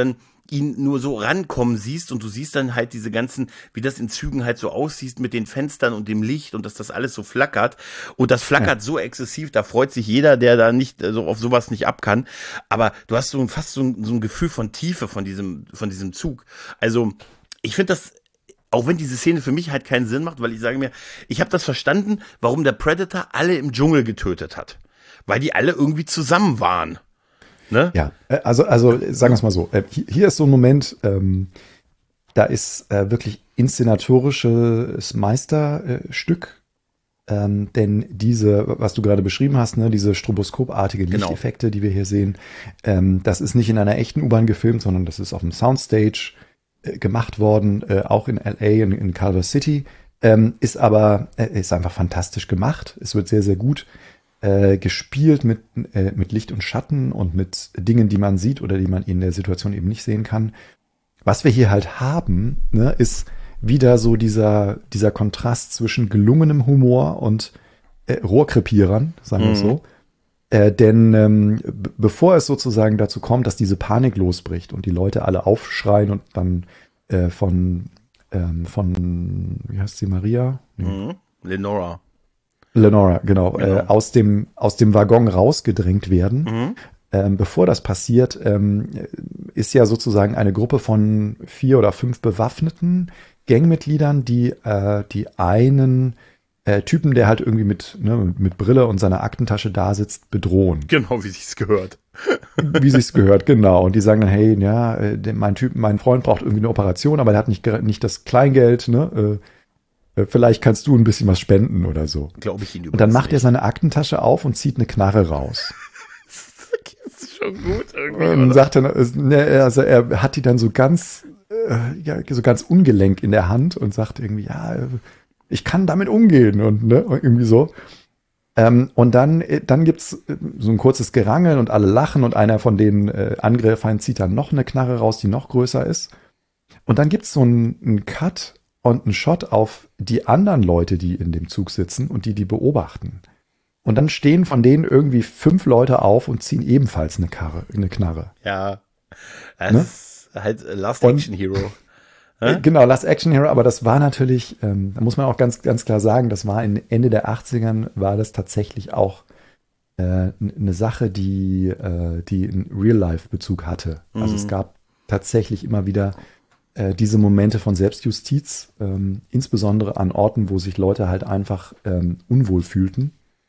ihn nur so rankommen siehst und du siehst dann halt diese ganzen, wie das in Zügen halt so aussieht mit den Fenstern und dem Licht und dass das alles so flackert und das flackert ja. so exzessiv, da freut sich jeder, der da nicht so also auf sowas nicht ab kann, aber du hast so fast so ein, so ein Gefühl von Tiefe von diesem von diesem Zug. Also ich finde das, auch wenn diese Szene für mich halt keinen Sinn macht, weil ich sage mir, ich habe das verstanden, warum der Predator alle im Dschungel getötet hat, weil die alle irgendwie zusammen waren. Ne? Ja, also, also sagen wir es mal so, hier ist so ein Moment, ähm, da ist äh, wirklich inszenatorisches Meisterstück, ähm, denn diese, was du gerade beschrieben hast, ne, diese stroboskopartige Lichteffekte, genau. die wir hier sehen, ähm, das ist nicht in einer echten U-Bahn gefilmt, sondern das ist auf dem Soundstage äh, gemacht worden, äh, auch in L A, in, in Culver City, ähm, ist aber, äh, ist einfach fantastisch gemacht, es wird sehr, sehr gut Äh, gespielt mit, äh, mit Licht und Schatten und mit Dingen, die man sieht oder die man in der Situation eben nicht sehen kann. Was wir hier halt haben, ne, ist wieder so dieser, dieser Kontrast zwischen gelungenem Humor und äh, Rohrkrepierern, sagen wir mhm. so. Äh, denn ähm, b- bevor es sozusagen dazu kommt, dass diese Panik losbricht und die Leute alle aufschreien und dann äh, von, ähm, von, wie heißt sie, Maria? Mhm. Lenora. Lenora, genau, genau. Äh, aus dem aus dem Waggon rausgedrängt werden. Mhm. Ähm, bevor das passiert, ähm, ist ja sozusagen eine Gruppe von vier oder fünf bewaffneten Gangmitgliedern, die äh, die einen äh, Typen, der halt irgendwie mit ne, mit Brille und seiner Aktentasche da sitzt, bedrohen. Genau, wie sich's gehört. Wie sich's gehört, genau. Und die sagen dann, hey, ja, äh, mein Typ, mein Freund braucht irgendwie eine Operation, aber der hat nicht nicht das Kleingeld, ne? Äh, Vielleicht kannst du ein bisschen was spenden oder so. Glaube ich ihn übrigens. Und dann macht nicht. er seine Aktentasche auf und zieht eine Knarre raus. Das ist schon gut irgendwie. Und sagt dann, also er hat die dann so ganz, ja, so ganz ungelenk in der Hand und sagt irgendwie, ja, ich kann damit umgehen und ne, irgendwie so. Und dann, dann gibt's so ein kurzes Gerangel und alle lachen und einer von den Angreifern zieht dann noch eine Knarre raus, die noch größer ist. Und dann gibt's so einen, einen Cut und ein Shot auf die anderen Leute, die in dem Zug sitzen und die die beobachten. Und dann stehen von denen irgendwie fünf Leute auf und ziehen ebenfalls eine, Karre, eine Knarre. Ja, das ne? ist halt Last Action Hero. Äh? Genau, Last Action Hero, aber das war natürlich, ähm, da muss man auch ganz, ganz klar sagen, das war in Ende der achtzigern, war das tatsächlich auch äh, eine Sache, die, äh, die einen Real-Life-Bezug hatte. Mhm. Also es gab tatsächlich immer wieder diese Momente von Selbstjustiz, ähm, insbesondere an Orten, wo sich Leute halt einfach ähm, unwohl fühlten,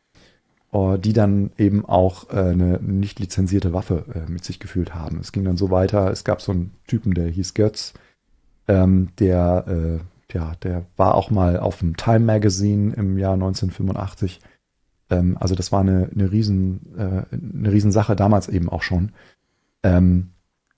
äh, die dann eben auch äh, eine nicht lizenzierte Waffe äh, mit sich gefühlt haben. Es ging dann so weiter, es gab so einen Typen, der hieß Götz, ähm, der, äh, ja, der war auch mal auf dem Time Magazine im Jahr neunzehnhundertfünfundachtzig. Ähm, also das war eine, eine riesen, äh, eine Riesensache damals eben auch schon. Ähm,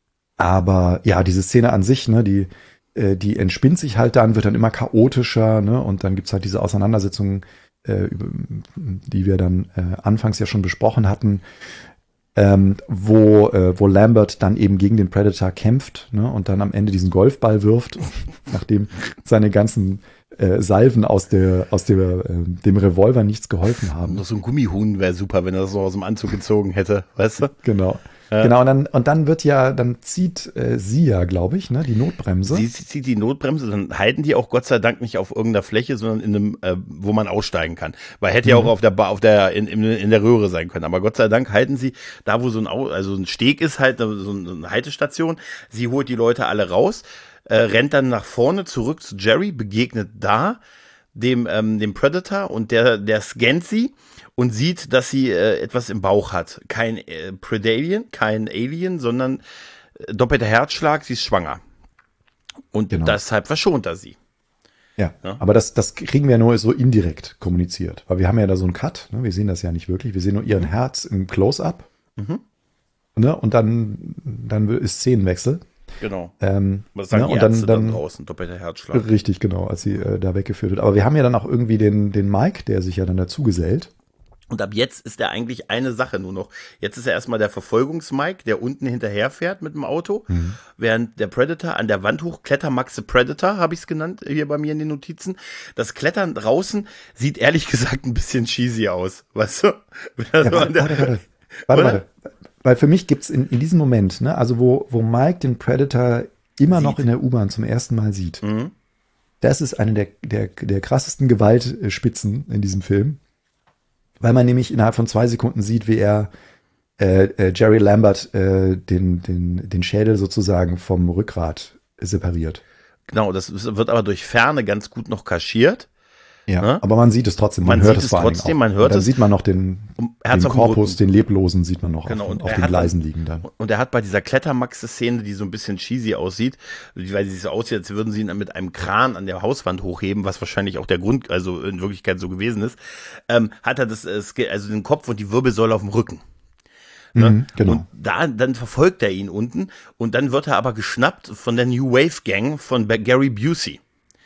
Aber ja, diese Szene an sich, ne, die, äh, die entspinnt sich halt dann, wird dann immer chaotischer, ne, und dann gibt's halt diese Auseinandersetzungen, äh, über, die wir dann äh, anfangs ja schon besprochen hatten, ähm, wo, äh, wo Lambert dann eben gegen den Predator kämpft, ne, und dann am Ende diesen Golfball wirft, nachdem seine ganzen äh, Salven aus der, aus der, äh, dem Revolver nichts geholfen haben. Noch so ein Gummihuhn wäre super, wenn er das so aus dem Anzug gezogen hätte, weißt du? Genau. Ja. Genau, und dann, und dann wird ja, dann zieht äh, sie ja, glaube ich, ne, die Notbremse. Sie zieht die Notbremse, dann halten die auch Gott sei Dank nicht auf irgendeiner Fläche, sondern in einem, äh, wo man aussteigen kann. Weil hätte ja mhm. auch auf der Bar, auf der, in, in, in der Röhre sein können. Aber Gott sei Dank halten sie da, wo so ein, also ein Steg ist, halt so eine Haltestation. Sie holt die Leute alle raus, äh, rennt dann nach vorne zurück zu Jerry, begegnet da dem, ähm, dem Predator und der, der scannt sie. Und sieht, dass sie äh, etwas im Bauch hat. Kein äh, Predalien, kein Alien, sondern äh, doppelter Herzschlag, sie ist schwanger. Und genau. deshalb verschont er sie. Ja, ja, aber das, das kriegen wir nur so indirekt kommuniziert. Weil wir haben ja da so einen Cut, ne? Wir sehen das ja nicht wirklich. Wir sehen nur ihren Herz im Close-Up. Mhm. Ne? Und dann, dann ist Szenenwechsel. Genau. Ähm, Was sagen ne? die und dann, Ärzte dann dann draußen, doppelter Herzschlag. Richtig, genau, als sie äh, da weggeführt wird. Aber wir haben ja dann auch irgendwie den, den Mike, der sich ja dann dazu gesellt. Und ab jetzt ist er eigentlich eine Sache nur noch. Jetzt ist er erstmal der Verfolgungs-Mike, der unten hinterherfährt mit dem Auto, mhm. während der Predator an der Wand hoch, Klettermaxe Predator, habe ich es genannt, hier bei mir in den Notizen. Das Klettern draußen sieht ehrlich gesagt ein bisschen cheesy aus, weißt du? Ja, warte, warte, warte, warte, warte. weil für mich gibt's in, in diesem Moment, ne, also wo, wo Mike den Predator immer Sieht. noch in der U-Bahn zum ersten Mal sieht, Mhm. das ist eine der, der, der krassesten Gewaltspitzen in diesem Film, weil man nämlich innerhalb von zwei Sekunden sieht, wie er äh, äh, Jerry Lambert äh, den, den, den Schädel sozusagen vom Rückgrat separiert. Genau, das wird aber durch Ferne ganz gut noch kaschiert. Ja, Ne? aber man sieht es trotzdem, man, Man hört sieht es es vor allen trotzdem, Dingen man auch. hört Und dann es. sieht man noch den, Er hat's den auf dem Korpus, Rücken. den Leblosen sieht man noch Genau, auf, und auf er den hat Gleisen dann- liegen dann. Und er hat bei dieser Klettermaxe-Szene, die so ein bisschen cheesy aussieht, weil sie so aussieht, als würden sie ihn mit einem Kran an der Hauswand hochheben, was wahrscheinlich auch der Grund, also in Wirklichkeit so gewesen ist, ähm, hat er das, äh, Ske- also den Kopf und die Wirbelsäule auf dem Rücken. Ne? Mhm, genau. Und da, dann verfolgt er ihn unten und dann wird er aber geschnappt von der New Wave Gang von Ba- Gary Busey.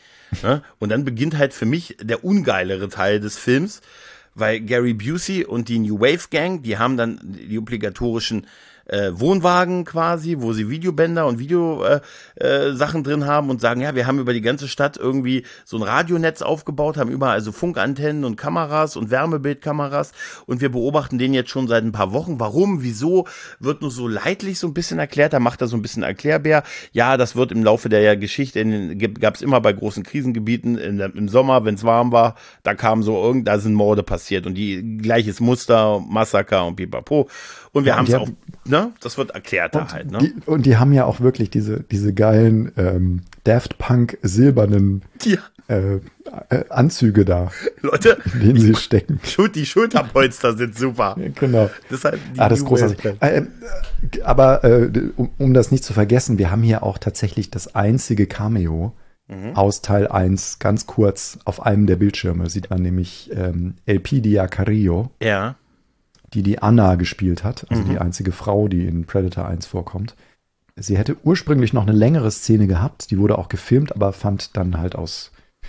Ne? Und dann beginnt halt für mich der ungeilere Teil des Films, weil Gary Busey und die New Wave Gang, die haben dann die obligatorischen äh, Wohnwagen quasi, wo sie Videobänder und Video äh, äh, Sachen drin haben und sagen, ja, wir haben über die ganze Stadt irgendwie so ein Radionetz aufgebaut, haben überall also Funkantennen und Kameras und Wärmebildkameras und wir beobachten den jetzt schon seit ein paar Wochen. Warum, wieso, wird nur so leidlich so ein bisschen erklärt, da macht er so ein bisschen Erklärbär. Ja, das wird im Laufe der Geschichte, gab es immer bei großen Krisengebieten in der, im Sommer, wenn es warm war, da kam so irgend, da sind Morde passiert und die gleiches Muster, Massaker und pipapo. Und wir Ja, haben es die auch, ne? Das wird erklärt da Und, halt, ne? die, und die haben ja auch wirklich diese, diese geilen ähm, Daft Punk silbernen Ja, äh, äh, Anzüge da, Leute, in denen sie stecken. Schul- die Schulterpolster sind super. Ja, genau. Deshalb die Ah, das ist New großartig. Wave. Äh, äh, aber äh, um, um das nicht zu vergessen, wir haben hier auch tatsächlich das einzige Cameo Mhm. aus Teil eins, ganz kurz auf einem der Bildschirme, sieht man nämlich ähm, Elpidia Carrillo, Ja, die die Anna gespielt hat, also Mhm. die einzige Frau, die in Predator eins vorkommt. Sie hätte ursprünglich noch eine längere Szene gehabt, die wurde auch gefilmt, aber fand dann halt aus,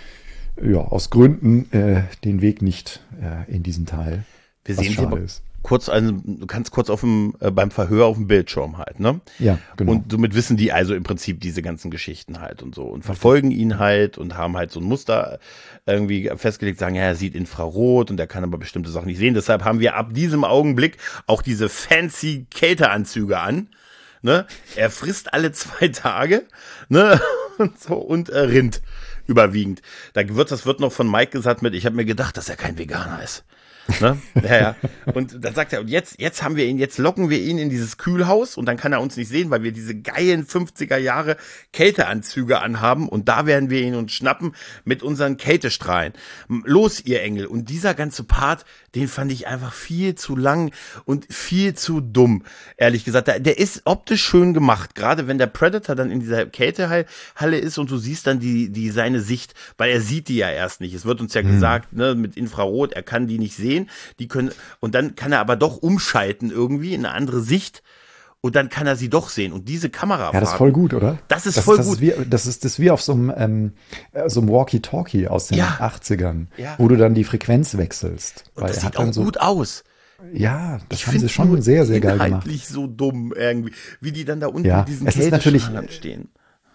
ja, aus Gründen äh, den Weg nicht äh, in diesen Teil. wir was sehen sie schade aber ist. kurz, also, du kannst kurz auf dem, äh, beim Verhör auf dem Bildschirm halt, ne? Ja, genau. Und somit wissen die also im Prinzip diese ganzen Geschichten halt und so und verfolgen ihn halt und haben halt so ein Muster irgendwie festgelegt, sagen, ja, er sieht Infrarot und er kann aber bestimmte Sachen nicht sehen. Deshalb haben wir ab diesem Augenblick auch diese fancy Kälteanzüge an. Ne? Er frisst alle zwei Tage, ne? Und so und äh, rinnt überwiegend. Da wird, das wird noch von Mike gesagt mit, ich habe mir gedacht, dass er kein Veganer ist. Ne? Ja, ja. Und dann sagt er, und jetzt, jetzt haben wir ihn, jetzt locken wir ihn in dieses Kühlhaus und dann kann er uns nicht sehen, weil wir diese geilen fünfziger Jahre Kälteanzüge anhaben und da werden wir ihn uns schnappen mit unseren Kältestrahlen. Los, ihr Engel. Und dieser ganze Part, den fand ich einfach viel zu lang und viel zu dumm, ehrlich gesagt. Der, der ist optisch schön gemacht, gerade wenn der Predator dann in dieser Kältehalle ist und du siehst dann die, die seine Sicht, weil er sieht die ja erst nicht. Es wird uns ja Hm. gesagt, ne, mit Infrarot, er kann die nicht sehen. Die können, und dann kann er aber doch umschalten irgendwie in eine andere Sicht und dann kann er sie doch sehen. Und diese Kamera. Ja, das ist voll gut, oder? Das ist voll das gut. Ist wie, das ist das ist wie auf so einem, ähm, äh, so einem Walkie-Talkie aus den Ja. achtzigern, Ja. wo du dann die Frequenz wechselst. Und Weil das er sieht hat dann auch so, gut aus. Ja, das Ich haben sie find's schon nur sehr, sehr geil gemacht. inhaltlich so dumm irgendwie, wie die dann da unten Ja, mit diesen es ist natürlich- Kältestrahlern stehen.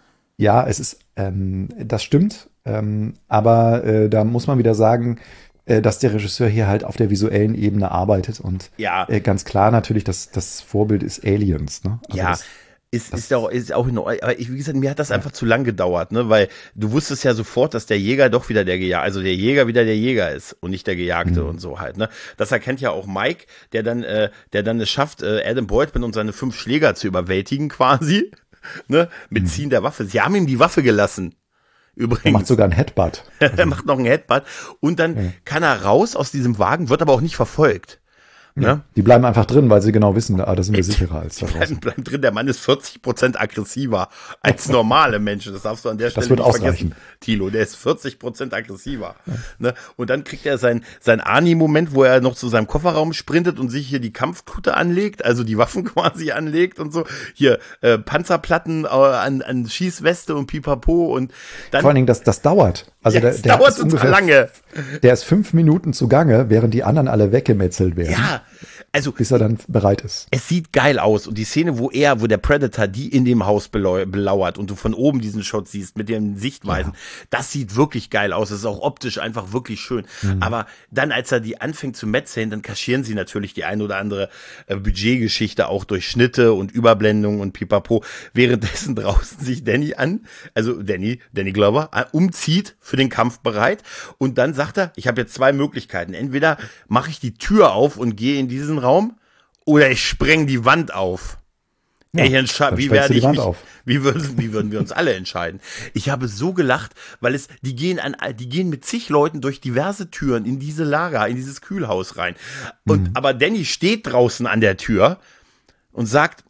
Ja, es ist, ähm, das stimmt, ähm, aber äh, da muss man wieder sagen, äh, dass der Regisseur hier halt auf der visuellen Ebene arbeitet und Ja. äh, ganz klar natürlich, dass das Vorbild ist Aliens, ne? Also Ja, das, ist, das- ist auch, ist auch in Ordnung. Aber ich, wie gesagt, mir hat das einfach zu lang gedauert, ne, weil du wusstest ja sofort, dass der Jäger doch wieder der Gejagte, also der Jäger wieder der Jäger ist und nicht der Gejagte Mhm. und so halt, ne. Das erkennt ja auch Mike, der dann, äh, der dann es schafft, äh, Adam Boydman und seine fünf Schläger zu überwältigen quasi, ne, mit Ziehen der Waffe. Sie haben ihm die Waffe gelassen. Übrigens. er macht sogar einen Headbutt. er macht noch einen Headbutt und dann Ja. kann er raus aus diesem Wagen, wird aber auch nicht verfolgt. Ne? Die bleiben einfach drin, weil sie genau wissen, ah, da sind wir sicherer als da Bleiben, draußen. bleiben drin, der Mann ist vierzig Prozent aggressiver als normale Menschen. Das darfst du an der Stelle wird nicht ausreichen. vergessen, Thilo. Der ist vierzig Prozent aggressiver. Ne? Und dann kriegt er sein, sein Ani-Moment, wo er noch zu seinem Kofferraum sprintet und sich hier die Kampfkutte anlegt, also die Waffen quasi anlegt und so. Hier äh, Panzerplatten äh, an, an Schießweste und Pipapo und dann. Vor allen Dingen, das, das dauert. Also ja, der, das der dauert ist total ungefähr, lange. Der ist fünf Minuten zugange, während die anderen alle weggemetzelt werden. Ja, Also, bis er dann bereit ist. Es sieht geil aus und die Szene, wo er, wo der Predator die in dem Haus belau- belauert und du von oben diesen Shot siehst mit den Sichtweisen, ja. das sieht wirklich geil aus. Das ist auch optisch einfach wirklich schön. Mhm. Aber dann, als er die anfängt zu metzeln, dann kaschieren sie natürlich die ein oder andere äh, Budgetgeschichte auch durch Schnitte und Überblendungen und Pipapo. Währenddessen draußen sich Danny an, also Danny, Danny Glover, äh, umzieht, für den Kampf bereit und dann sagt er, ich habe jetzt zwei Möglichkeiten. Entweder mache ich die Tür auf und gehe in diesen Raum oder ich spreng die Wand auf. Ja, ich entsche- wie werde ich mich, auf. wie würden, wie würden wir uns alle entscheiden? Ich habe so gelacht, weil es, die gehen an, die gehen mit zig Leuten durch diverse Türen in diese Lager, in dieses Kühlhaus rein. Und, mhm. aber Danny steht draußen an der Tür und sagt,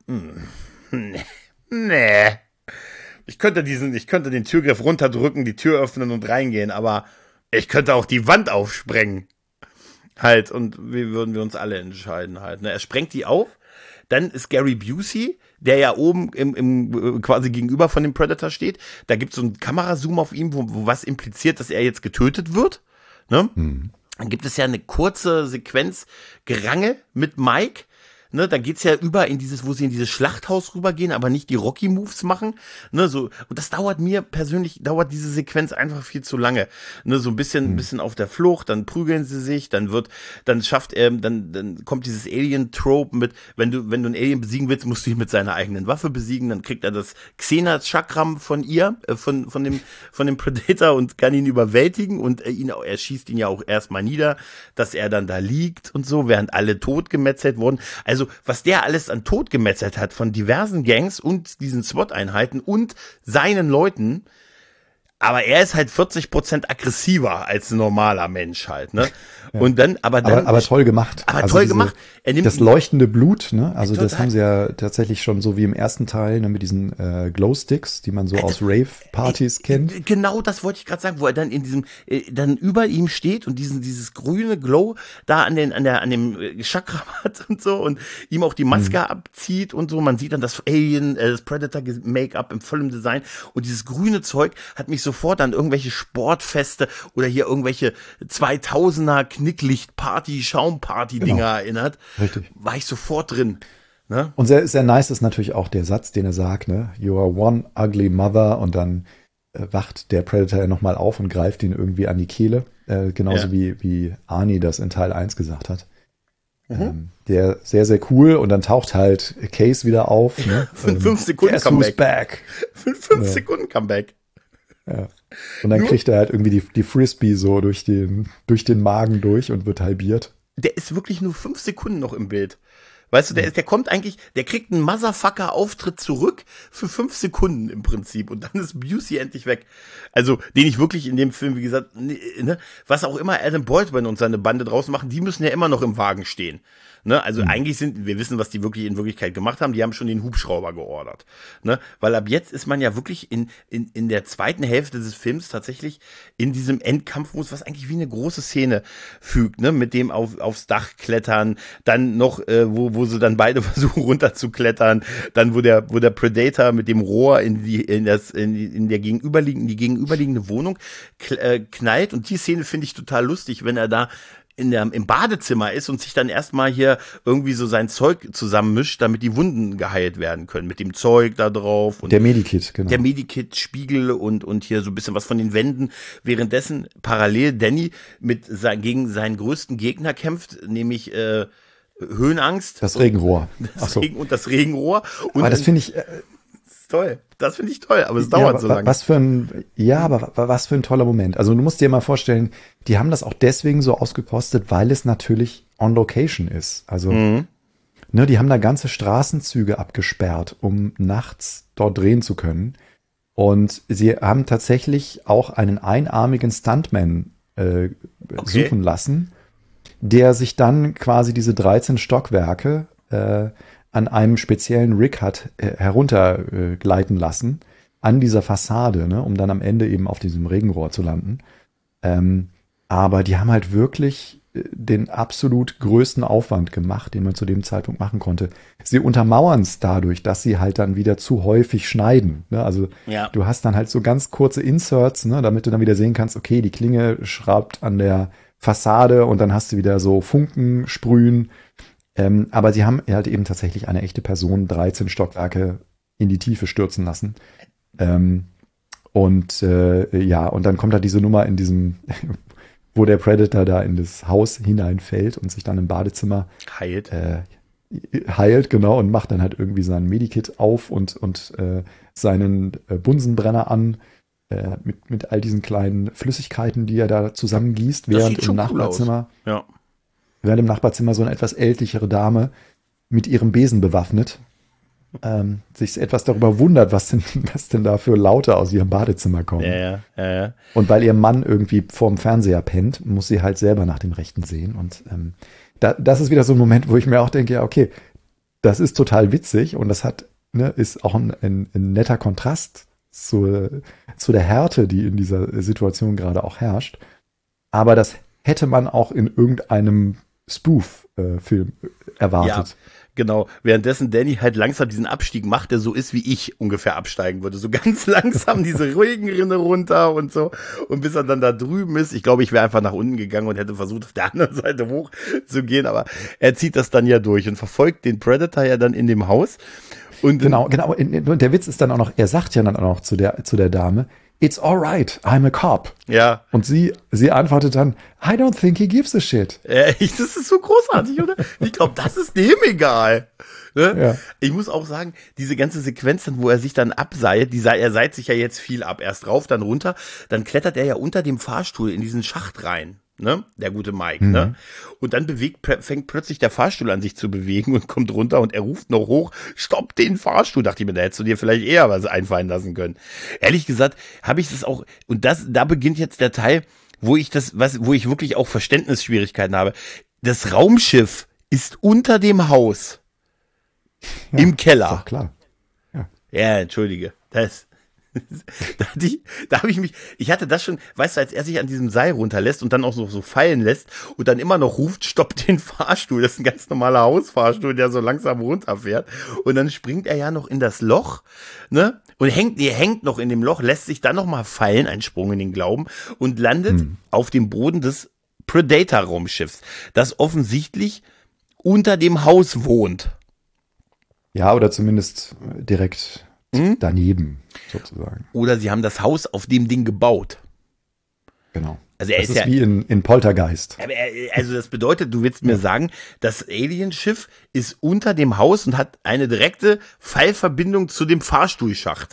nee, nee. Ich könnte diesen, ich könnte den Türgriff runterdrücken, die Tür öffnen und reingehen, aber ich könnte auch die Wand aufsprengen. Halt, und wie würden wir uns alle entscheiden halt. Ne? Er sprengt die auf, dann ist Gary Busey, der ja oben im, im quasi gegenüber von dem Predator steht. Da gibt es so einen Kamerazoom auf ihm, wo, wo was impliziert, dass er jetzt getötet wird. Ne? Mhm. Dann gibt es ja eine kurze Sequenz Gerangel mit Mike. Ne, da geht's ja über in dieses, wo sie in dieses Schlachthaus rübergehen, aber nicht die Rocky-Moves machen. Ne, so, und das dauert mir persönlich, dauert diese Sequenz einfach viel zu lange. Ne, so ein bisschen, ein mhm. bisschen auf der Flucht, dann prügeln sie sich, dann wird, dann schafft er, dann, dann kommt dieses Alien-Trope mit, wenn du, wenn du einen Alien besiegen willst, musst du ihn mit seiner eigenen Waffe besiegen, dann kriegt er das Xena-Chakram von ihr, äh, von, von dem, von dem Predator und kann ihn überwältigen und er, ihn, er schießt ihn ja auch erstmal nieder, dass er dann da liegt und so, während alle tot gemetzelt wurden. Also, Also, was der alles an Tod gemetzelt hat von diversen Gangs und diesen SWAT-Einheiten und seinen Leuten, aber er ist halt vierzig Prozent aggressiver als ein normaler Mensch halt, ne? Ja. Und dann, aber dann. Aber, aber toll gemacht. Aber also toll diese, gemacht. Er nimmt das leuchtende Blut, ne? Also total. Das haben sie ja tatsächlich schon so wie im ersten Teil, ne, mit diesen äh, Glowsticks, die man so aus Rave-Partys äh, kennt. Genau, das wollte ich gerade sagen, wo er dann in diesem, äh, dann über ihm steht und diesen, dieses grüne Glow da an den, an der, an dem Chakra hat und so und ihm auch die Maske mhm. abzieht und so. Man sieht dann das Alien, äh, das Predator-Make-up im vollen Design und dieses grüne Zeug hat mich sofort an irgendwelche Sportfeste oder hier irgendwelche zweitausender Knicklicht-Party, Schaumparty-Dinger genau. erinnert. Richtig. War ich sofort drin. Ne? Und sehr, sehr nice ist natürlich auch der Satz, den er sagt, ne? You are one ugly mother und dann äh, wacht der Predator ja nochmal auf und greift ihn irgendwie an die Kehle. Äh, genauso ja. wie, wie Arnie das in Teil eins gesagt hat. Mhm. Ähm, der sehr, sehr cool und dann taucht halt Case wieder auf. Ne? Für ähm, fünf Sekunden Comeback. Back. Für fünf ja. Sekunden Comeback. Ja. Und dann Nur, kriegt er halt irgendwie die, die Frisbee so durch den, durch den Magen durch und wird halbiert. Der ist wirklich nur fünf Sekunden noch im Bild. Weißt du, der, ist, der kommt eigentlich, der kriegt einen Motherfucker-Auftritt zurück für fünf Sekunden im Prinzip und dann ist Busey endlich weg. Also, den ich wirklich in dem Film, wie gesagt, ne, was auch immer Adam Baldwin und seine Bande draußen machen, die müssen ja immer noch im Wagen stehen. Ne, also mhm. eigentlich sind, wir wissen, was die wirklich in Wirklichkeit gemacht haben, die haben schon den Hubschrauber geordert. Ne, weil ab jetzt ist man ja wirklich in, in, in der zweiten Hälfte des Films tatsächlich in diesem Endkampfmodus, was eigentlich wie eine große Szene fügt, ne, mit dem auf, aufs Dach klettern, dann noch, äh, wo, wo sie dann beide versuchen runterzuklettern, dann wo der, wo der Predator mit dem Rohr in die, in das, in, die, in der gegenüberliegenden, die gegenüberliegende Wohnung knallt und die Szene finde ich total lustig, wenn er da in der, im Badezimmer ist und sich dann erstmal hier irgendwie so sein Zeug zusammenmischt, damit die Wunden geheilt werden können. Mit dem Zeug da drauf. Und der Medikit, genau. Der Medikit, Spiegel und, und hier so ein bisschen was von den Wänden. Währenddessen parallel Danny mit sein, gegen seinen größten Gegner kämpft, nämlich äh, Höhenangst. Das Regenrohr. Das Ach so. Regen und das Regenrohr. Und aber das finde ich... Äh, toll. Das finde ich toll, aber es ja, dauert so lange. Was für ein, ja, aber was für ein toller Moment. Also du musst dir mal vorstellen, die haben das auch deswegen so ausgekostet, weil es natürlich on location ist. Also, mhm. ne, die haben da ganze Straßenzüge abgesperrt, um nachts dort drehen zu können. Und sie haben tatsächlich auch einen einarmigen Stuntman äh, okay. suchen lassen, der sich dann quasi diese dreizehn Stockwerke äh, an einem speziellen Rig hat äh, heruntergleiten äh, lassen an dieser Fassade, ne, um dann am Ende eben auf diesem Regenrohr zu landen. Ähm, aber die haben halt wirklich äh, den absolut größten Aufwand gemacht, den man zu dem Zeitpunkt machen konnte. Sie untermauern es dadurch, dass sie halt dann wieder zu häufig schneiden. Ne? Also ja. du hast dann halt so ganz kurze Inserts, ne, damit du dann wieder sehen kannst, okay, die Klinge schraubt an der Fassade und dann hast du wieder so Funken sprühen. Ähm, aber sie haben halt eben tatsächlich eine echte Person dreizehn Stockwerke in die Tiefe stürzen lassen. Ähm, und äh, ja, und dann kommt da diese Nummer in diesem, wo der Predator da in das Haus hineinfällt und sich dann im Badezimmer Heilt. Äh, heilt, genau, und macht dann halt irgendwie sein Medikit auf und, und äh, seinen äh, Bunsenbrenner an äh, mit, mit all diesen kleinen Flüssigkeiten, die er da zusammengießt, Das während sieht im schon cool Nachbarzimmer, aus. Ja. während im Nachbarzimmer so eine etwas ältlichere Dame mit ihrem Besen bewaffnet ähm, sich etwas darüber wundert, was denn, was denn da für Laute aus ihrem Badezimmer kommen. Ja, ja, ja, ja. Und weil ihr Mann irgendwie vorm Fernseher pennt, muss sie halt selber nach dem Rechten sehen. Und ähm, da, das ist wieder so ein Moment, wo ich mir auch denke, ja, okay, das ist total witzig und das hat, ne, ist auch ein, ein, ein netter Kontrast zu, zu der Härte, die in dieser Situation gerade auch herrscht. Aber das hätte man auch in irgendeinem Spoof-Film äh, erwartet. Ja. Genau, währenddessen Danny halt langsam diesen Abstieg macht, der so ist, wie ich ungefähr absteigen würde. So ganz langsam diese ruhigen Rinne runter und so. Und bis er dann da drüben ist, ich glaube, ich wäre einfach nach unten gegangen und hätte versucht, auf der anderen Seite hoch zu gehen. Aber er zieht das dann ja durch und verfolgt den Predator ja dann in dem Haus. Und genau, genau. Und der Witz ist dann auch noch, er sagt ja dann auch noch zu der, zu der Dame, "It's alright, I'm a cop." Ja. Und sie, sie antwortet dann, "I don't think he gives a shit." Äh, das ist so großartig, oder? Ich glaube, das ist dem egal. Ne? Ja. Ich muss auch sagen, diese ganze Sequenz, dann, wo er sich dann abseilt, die, er seilt sich ja jetzt viel ab. Erst rauf, dann runter. Dann klettert er ja unter dem Fahrstuhl in diesen Schacht rein. Ne? Der gute Mike, mhm. ne? Und dann bewegt, fängt plötzlich der Fahrstuhl an sich zu bewegen und kommt runter und er ruft noch hoch, stopp den Fahrstuhl. Dachte ich mir, da hättest du dir vielleicht eher was einfallen lassen können. Ehrlich gesagt, habe ich das auch, und das, da beginnt jetzt der Teil, wo ich das, was, wo ich wirklich auch Verständnisschwierigkeiten habe. Das Raumschiff ist unter dem Haus. Ja, im Keller. Ist doch klar. Ja, ja, entschuldige. Das, da hatte ich, da habe ich mich, ich hatte das schon, weißt du, als er sich an diesem Seil runterlässt und dann auch so, so fallen lässt und dann immer noch ruft, stopp den Fahrstuhl. Das ist ein ganz normaler Hausfahrstuhl, der so langsam runterfährt. Und dann springt er ja noch in das Loch, ne? Und hängt, nee, hängt noch in dem Loch, lässt sich dann noch mal fallen, ein Sprung in den Glauben, und landet hm. auf dem Boden des Predator-Raumschiffs, das offensichtlich unter dem Haus wohnt. Ja, oder zumindest direkt hm? daneben, sozusagen. Oder sie haben das Haus auf dem Ding gebaut. Genau. Also er das ist, ist ja, wie in, in Poltergeist. Also das bedeutet, du willst mir ja. sagen, das Alienschiff ist unter dem Haus und hat eine direkte Fallverbindung zu dem Fahrstuhlschacht.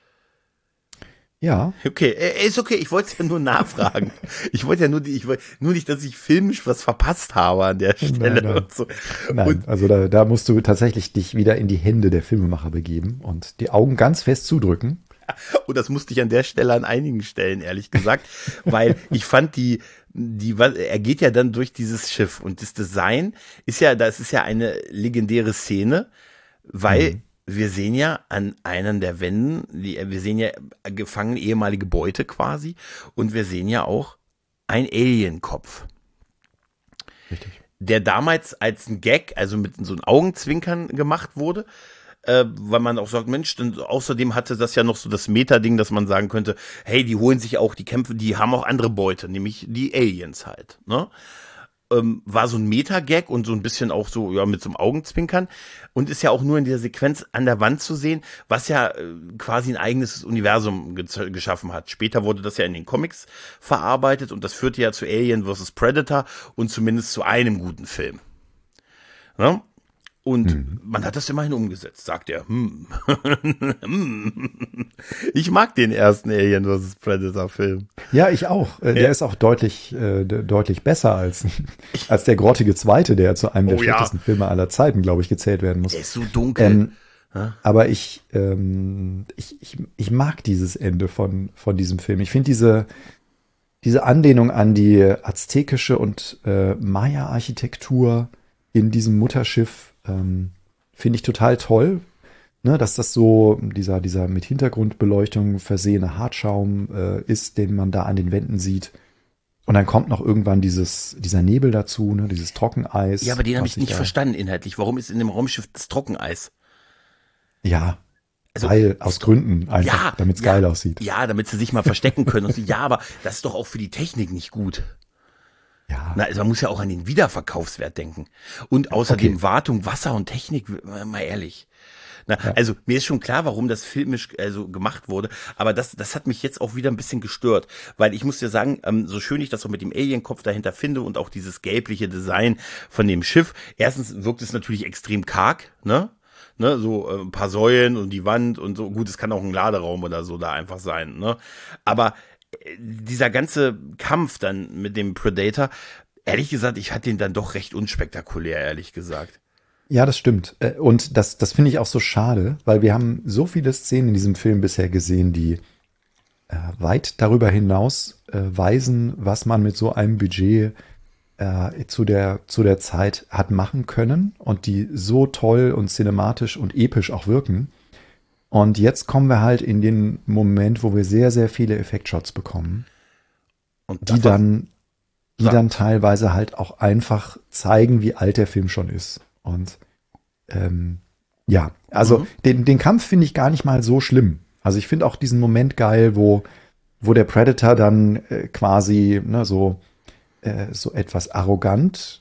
Ja. Okay, ist okay. Ich wollte es ja nur nachfragen. Ich wollte ja nur, ich wollte nur nicht, dass ich filmisch was verpasst habe an der Stelle. Nein, nein. Und so. Nein, und, also da, da musst du tatsächlich dich wieder in die Hände der Filmemacher begeben und die Augen ganz fest zudrücken. Und das musste ich an der Stelle an einigen Stellen, ehrlich gesagt, weil ich fand die, die, er geht ja dann durch dieses Schiff und das Design ist ja, das ist ja eine legendäre Szene, weil mhm. wir sehen ja an einem der Wänden, die, wir sehen ja gefangen ehemalige Beute quasi und wir sehen ja auch einen Alienkopf. Richtig. Der damals als ein Gag, also mit so einem Augenzwinkern gemacht wurde. Äh, weil man auch sagt, Mensch, denn außerdem hatte das ja noch so das Meta-Ding, dass man sagen könnte, hey, die holen sich auch, die Kämpfe, die haben auch andere Beute, nämlich die Aliens halt, ne? Ähm, war so ein Meta-Gag und so ein bisschen auch so, ja, mit so einem Augenzwinkern und ist ja auch nur in dieser Sequenz an der Wand zu sehen, was ja äh, quasi ein eigenes Universum ge- geschaffen hat. Später wurde das ja in den Comics verarbeitet und das führte ja zu Alien versus Predator und zumindest zu einem guten Film. Ne? Und hm. man hat das immerhin umgesetzt, sagt er. Hm. Ich mag den ersten Alien versus Predator Film. Ja, ich auch. Der ja. ist auch deutlich, äh, deutlich besser als, als der grottige zweite, der zu einem der oh, schlechtesten ja. Filme aller Zeiten, glaube ich, gezählt werden muss. Der ist so dunkel. Ähm, aber ich, ähm, ich, ich, ich mag dieses Ende von, von diesem Film. Ich finde diese, diese Anlehnung an die aztekische und äh, Maya-Architektur in diesem Mutterschiff Ähm, finde ich total toll, ne, dass das so dieser, dieser mit Hintergrundbeleuchtung versehene Hartschaum äh, ist, den man da an den Wänden sieht. Und dann kommt noch irgendwann dieses, dieser Nebel dazu, ne, dieses Trockeneis. Ja, aber den habe ich nicht verstanden inhaltlich. Warum ist in dem Raumschiff das Trockeneis? Ja, also, weil, aus Gründen einfach, ja, damit es ja, geil aussieht. Ja, damit sie sich mal verstecken können. Und so, ja, aber das ist doch auch für die Technik nicht gut. Ja. Na, also man muss ja auch an den Wiederverkaufswert denken. Und außerdem Okay. Wartung, Wasser und Technik, mal ehrlich. Na, ja. Also mir ist schon klar, warum das filmisch also gemacht wurde, aber das das hat mich jetzt auch wieder ein bisschen gestört, weil ich muss dir sagen, ähm, so schön ich das auch mit dem Alienkopf dahinter finde und auch dieses gelbliche Design von dem Schiff, erstens wirkt es natürlich extrem karg, ne? Ne, so äh, ein paar Säulen und die Wand und so, gut, es kann auch ein Laderaum oder so da einfach sein, ne? Aber äh, dieser ganze Kampf dann mit dem Predator, ehrlich gesagt, ich fand den dann doch recht unspektakulär, ehrlich gesagt. Ja, das stimmt. Äh, Und das, das finde ich auch so schade, weil wir haben so viele Szenen in diesem Film bisher gesehen, die äh, weit darüber hinaus äh, weisen, was man mit so einem Budget äh, zu der, zu der Zeit hat machen können und die so toll und cinematisch und episch auch wirken. Und jetzt kommen wir halt in den Moment, wo wir sehr, sehr viele Effektshots bekommen, Und die das, was- dann, die Sag. dann teilweise halt auch einfach zeigen, wie alt der Film schon ist. Und ähm, ja, also Mhm. den, den Kampf finde ich gar nicht mal so schlimm. Also ich finde auch diesen Moment geil, wo, wo der Predator dann äh, quasi ne, so, äh, so etwas arrogant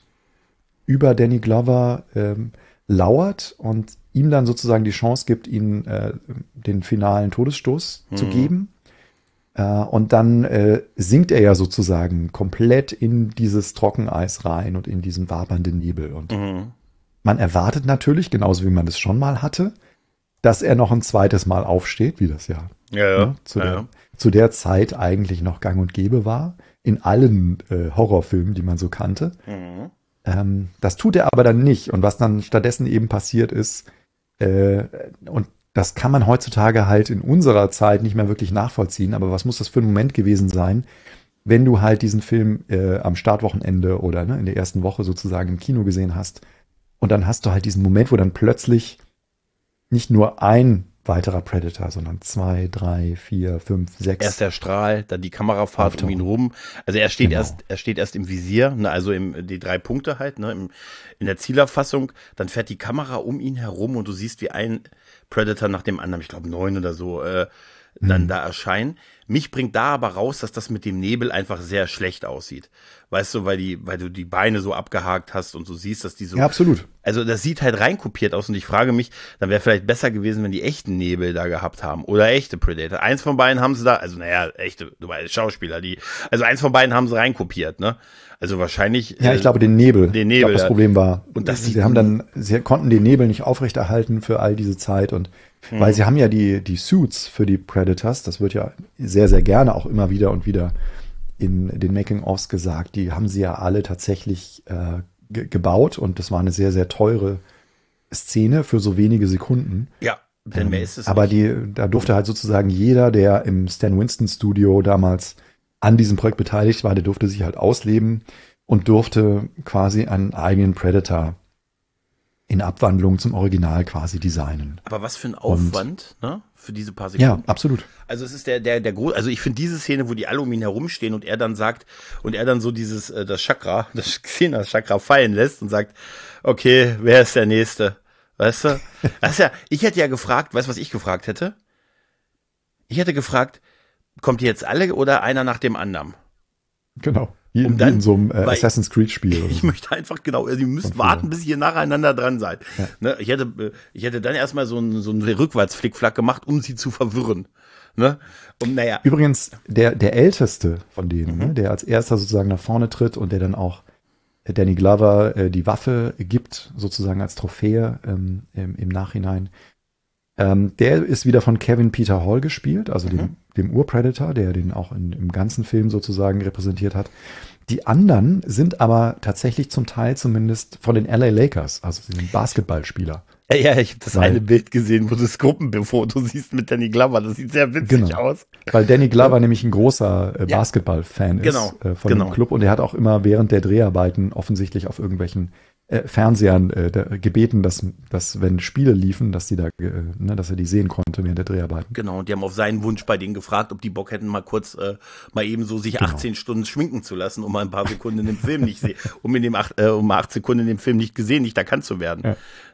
über Danny Glover ähm, lauert und ihm dann sozusagen die Chance gibt, ihn äh, den finalen Todesstoß zu Mhm. geben. Äh, und dann äh, sinkt er ja sozusagen komplett in dieses Trockeneis rein und in diesen wabernden Nebel. Und Mhm. man erwartet natürlich, genauso wie man es schon mal hatte, dass er noch ein zweites Mal aufsteht, wie das ja, Ja, ja. ne, zu, ja, der, ja. zu der Zeit eigentlich noch gang und gäbe war, in allen äh, Horrorfilmen, die man so kannte. Mhm. Ähm, das tut er aber dann nicht. Und was dann stattdessen eben passiert ist, äh, und das kann man heutzutage halt in unserer Zeit nicht mehr wirklich nachvollziehen, aber was muss das für ein Moment gewesen sein, wenn du halt diesen Film äh, am Startwochenende oder ne, in der ersten Woche sozusagen im Kino gesehen hast und dann hast du halt diesen Moment, wo dann plötzlich nicht nur ein weiterer Predator, sondern zwei, drei, vier, fünf, sechs. Erst der Strahl, dann die Kamerafahrt um Auftauchen. ihn rum. Also er steht Genau. erst, er steht erst im Visier, ne, also im, die drei Punkte halt, ne, im, in der Zielerfassung. Dann fährt die Kamera um ihn herum und du siehst, wie ein Predator nach dem anderen, ich glaube neun oder so, äh, dann Mhm. da erscheinen. Mich bringt da aber raus, dass das mit dem Nebel einfach sehr schlecht aussieht. Weißt du, weil die, weil du die Beine so abgehakt hast und so siehst, dass die so. Ja, absolut. Also das sieht halt reinkopiert aus und ich frage mich, dann wäre vielleicht besser gewesen, wenn die echten Nebel da gehabt haben oder echte Predator. Eins von beiden haben sie da, also naja, echte, du weißt, Schauspieler, die, also eins von beiden haben sie reinkopiert, ne? Also wahrscheinlich. Ja, äh, ich glaube, den Nebel. den Ich glaube, Nebel, das ja. Problem war, Und das sie sieht- haben dann, sie konnten den Nebel nicht aufrechterhalten für all diese Zeit und Hm. weil sie haben ja die, die Suits für die Predators, das wird ja sehr, sehr gerne auch immer wieder und wieder in den Making-ofs gesagt, die haben sie ja alle tatsächlich äh, ge gebaut und das war eine sehr, sehr teure Szene für so wenige Sekunden. Ja, denn mehr ist es Aber nicht. die, da durfte halt sozusagen jeder, der im Stan Winston Studio damals an diesem Projekt beteiligt war, der durfte sich halt ausleben und durfte quasi einen eigenen Predator in Abwandlung zum Original quasi designen. Aber was für ein Aufwand, ne? Für diese paar Ja, Sekunden. absolut. Also es ist der, der, der groß, also ich finde diese Szene, wo die alle um ihn herumstehen und er dann sagt, und er dann so dieses, äh, das Chakra, das Xena-Chakra fallen lässt und sagt, okay, wer ist der Nächste? Weißt du? Das ist ja, ich hätte ja gefragt, weißt du, was ich gefragt hätte? Ich hätte gefragt, kommt ihr jetzt alle oder einer nach dem anderen? Genau. Wie, Um wie dann- in so einem äh, weil- Assassin's Creed Spiel. Oder Ich so. möchte einfach genau, also ihr müsst Von warten, früher. bis ihr nacheinander dran seid. Ja. Ne, ich hätte, äh, ich hätte dann erstmal so einen, so einen Rückwärtsflickflack gemacht, um sie zu verwirren. Ne? Und naja, Übrigens, der, der älteste von denen, Mhm. ne, der als erster sozusagen nach vorne tritt und der dann auch Danny Glover äh, die Waffe gibt, sozusagen als Trophäe ähm, im, im Nachhinein. Ähm, der ist wieder von Kevin Peter Hall gespielt, also Mhm. dem, dem Ur-Predator, der den auch in, im ganzen Film sozusagen repräsentiert hat. Die anderen sind aber tatsächlich zum Teil zumindest von den L A Lakers, also sie sind Basketballspieler. ja, ja, ich habe das Weil- eine Bild gesehen, wo du das Gruppenfoto siehst mit Danny Glover. Das sieht sehr witzig Genau. aus. Weil Danny Glover nämlich ein großer äh, Ja. Basketball-Fan ist Genau, äh, von genau. dem Club und er hat auch immer während der Dreharbeiten offensichtlich auf irgendwelchen äh, Fernsehern äh, da, gebeten, dass, dass wenn Spiele liefen, dass die da, äh, ne, dass er die sehen konnte während der Dreharbeiten. Genau, und die haben auf seinen Wunsch bei denen gefragt, ob die Bock hätten, mal kurz äh, mal eben so sich Genau. achtzehn Stunden schminken zu lassen, um mal ein paar Sekunden in dem Film nicht sehen, um in dem acht, äh, um mal acht Sekunden in dem Film nicht gesehen, nicht erkannt zu werden. Ja.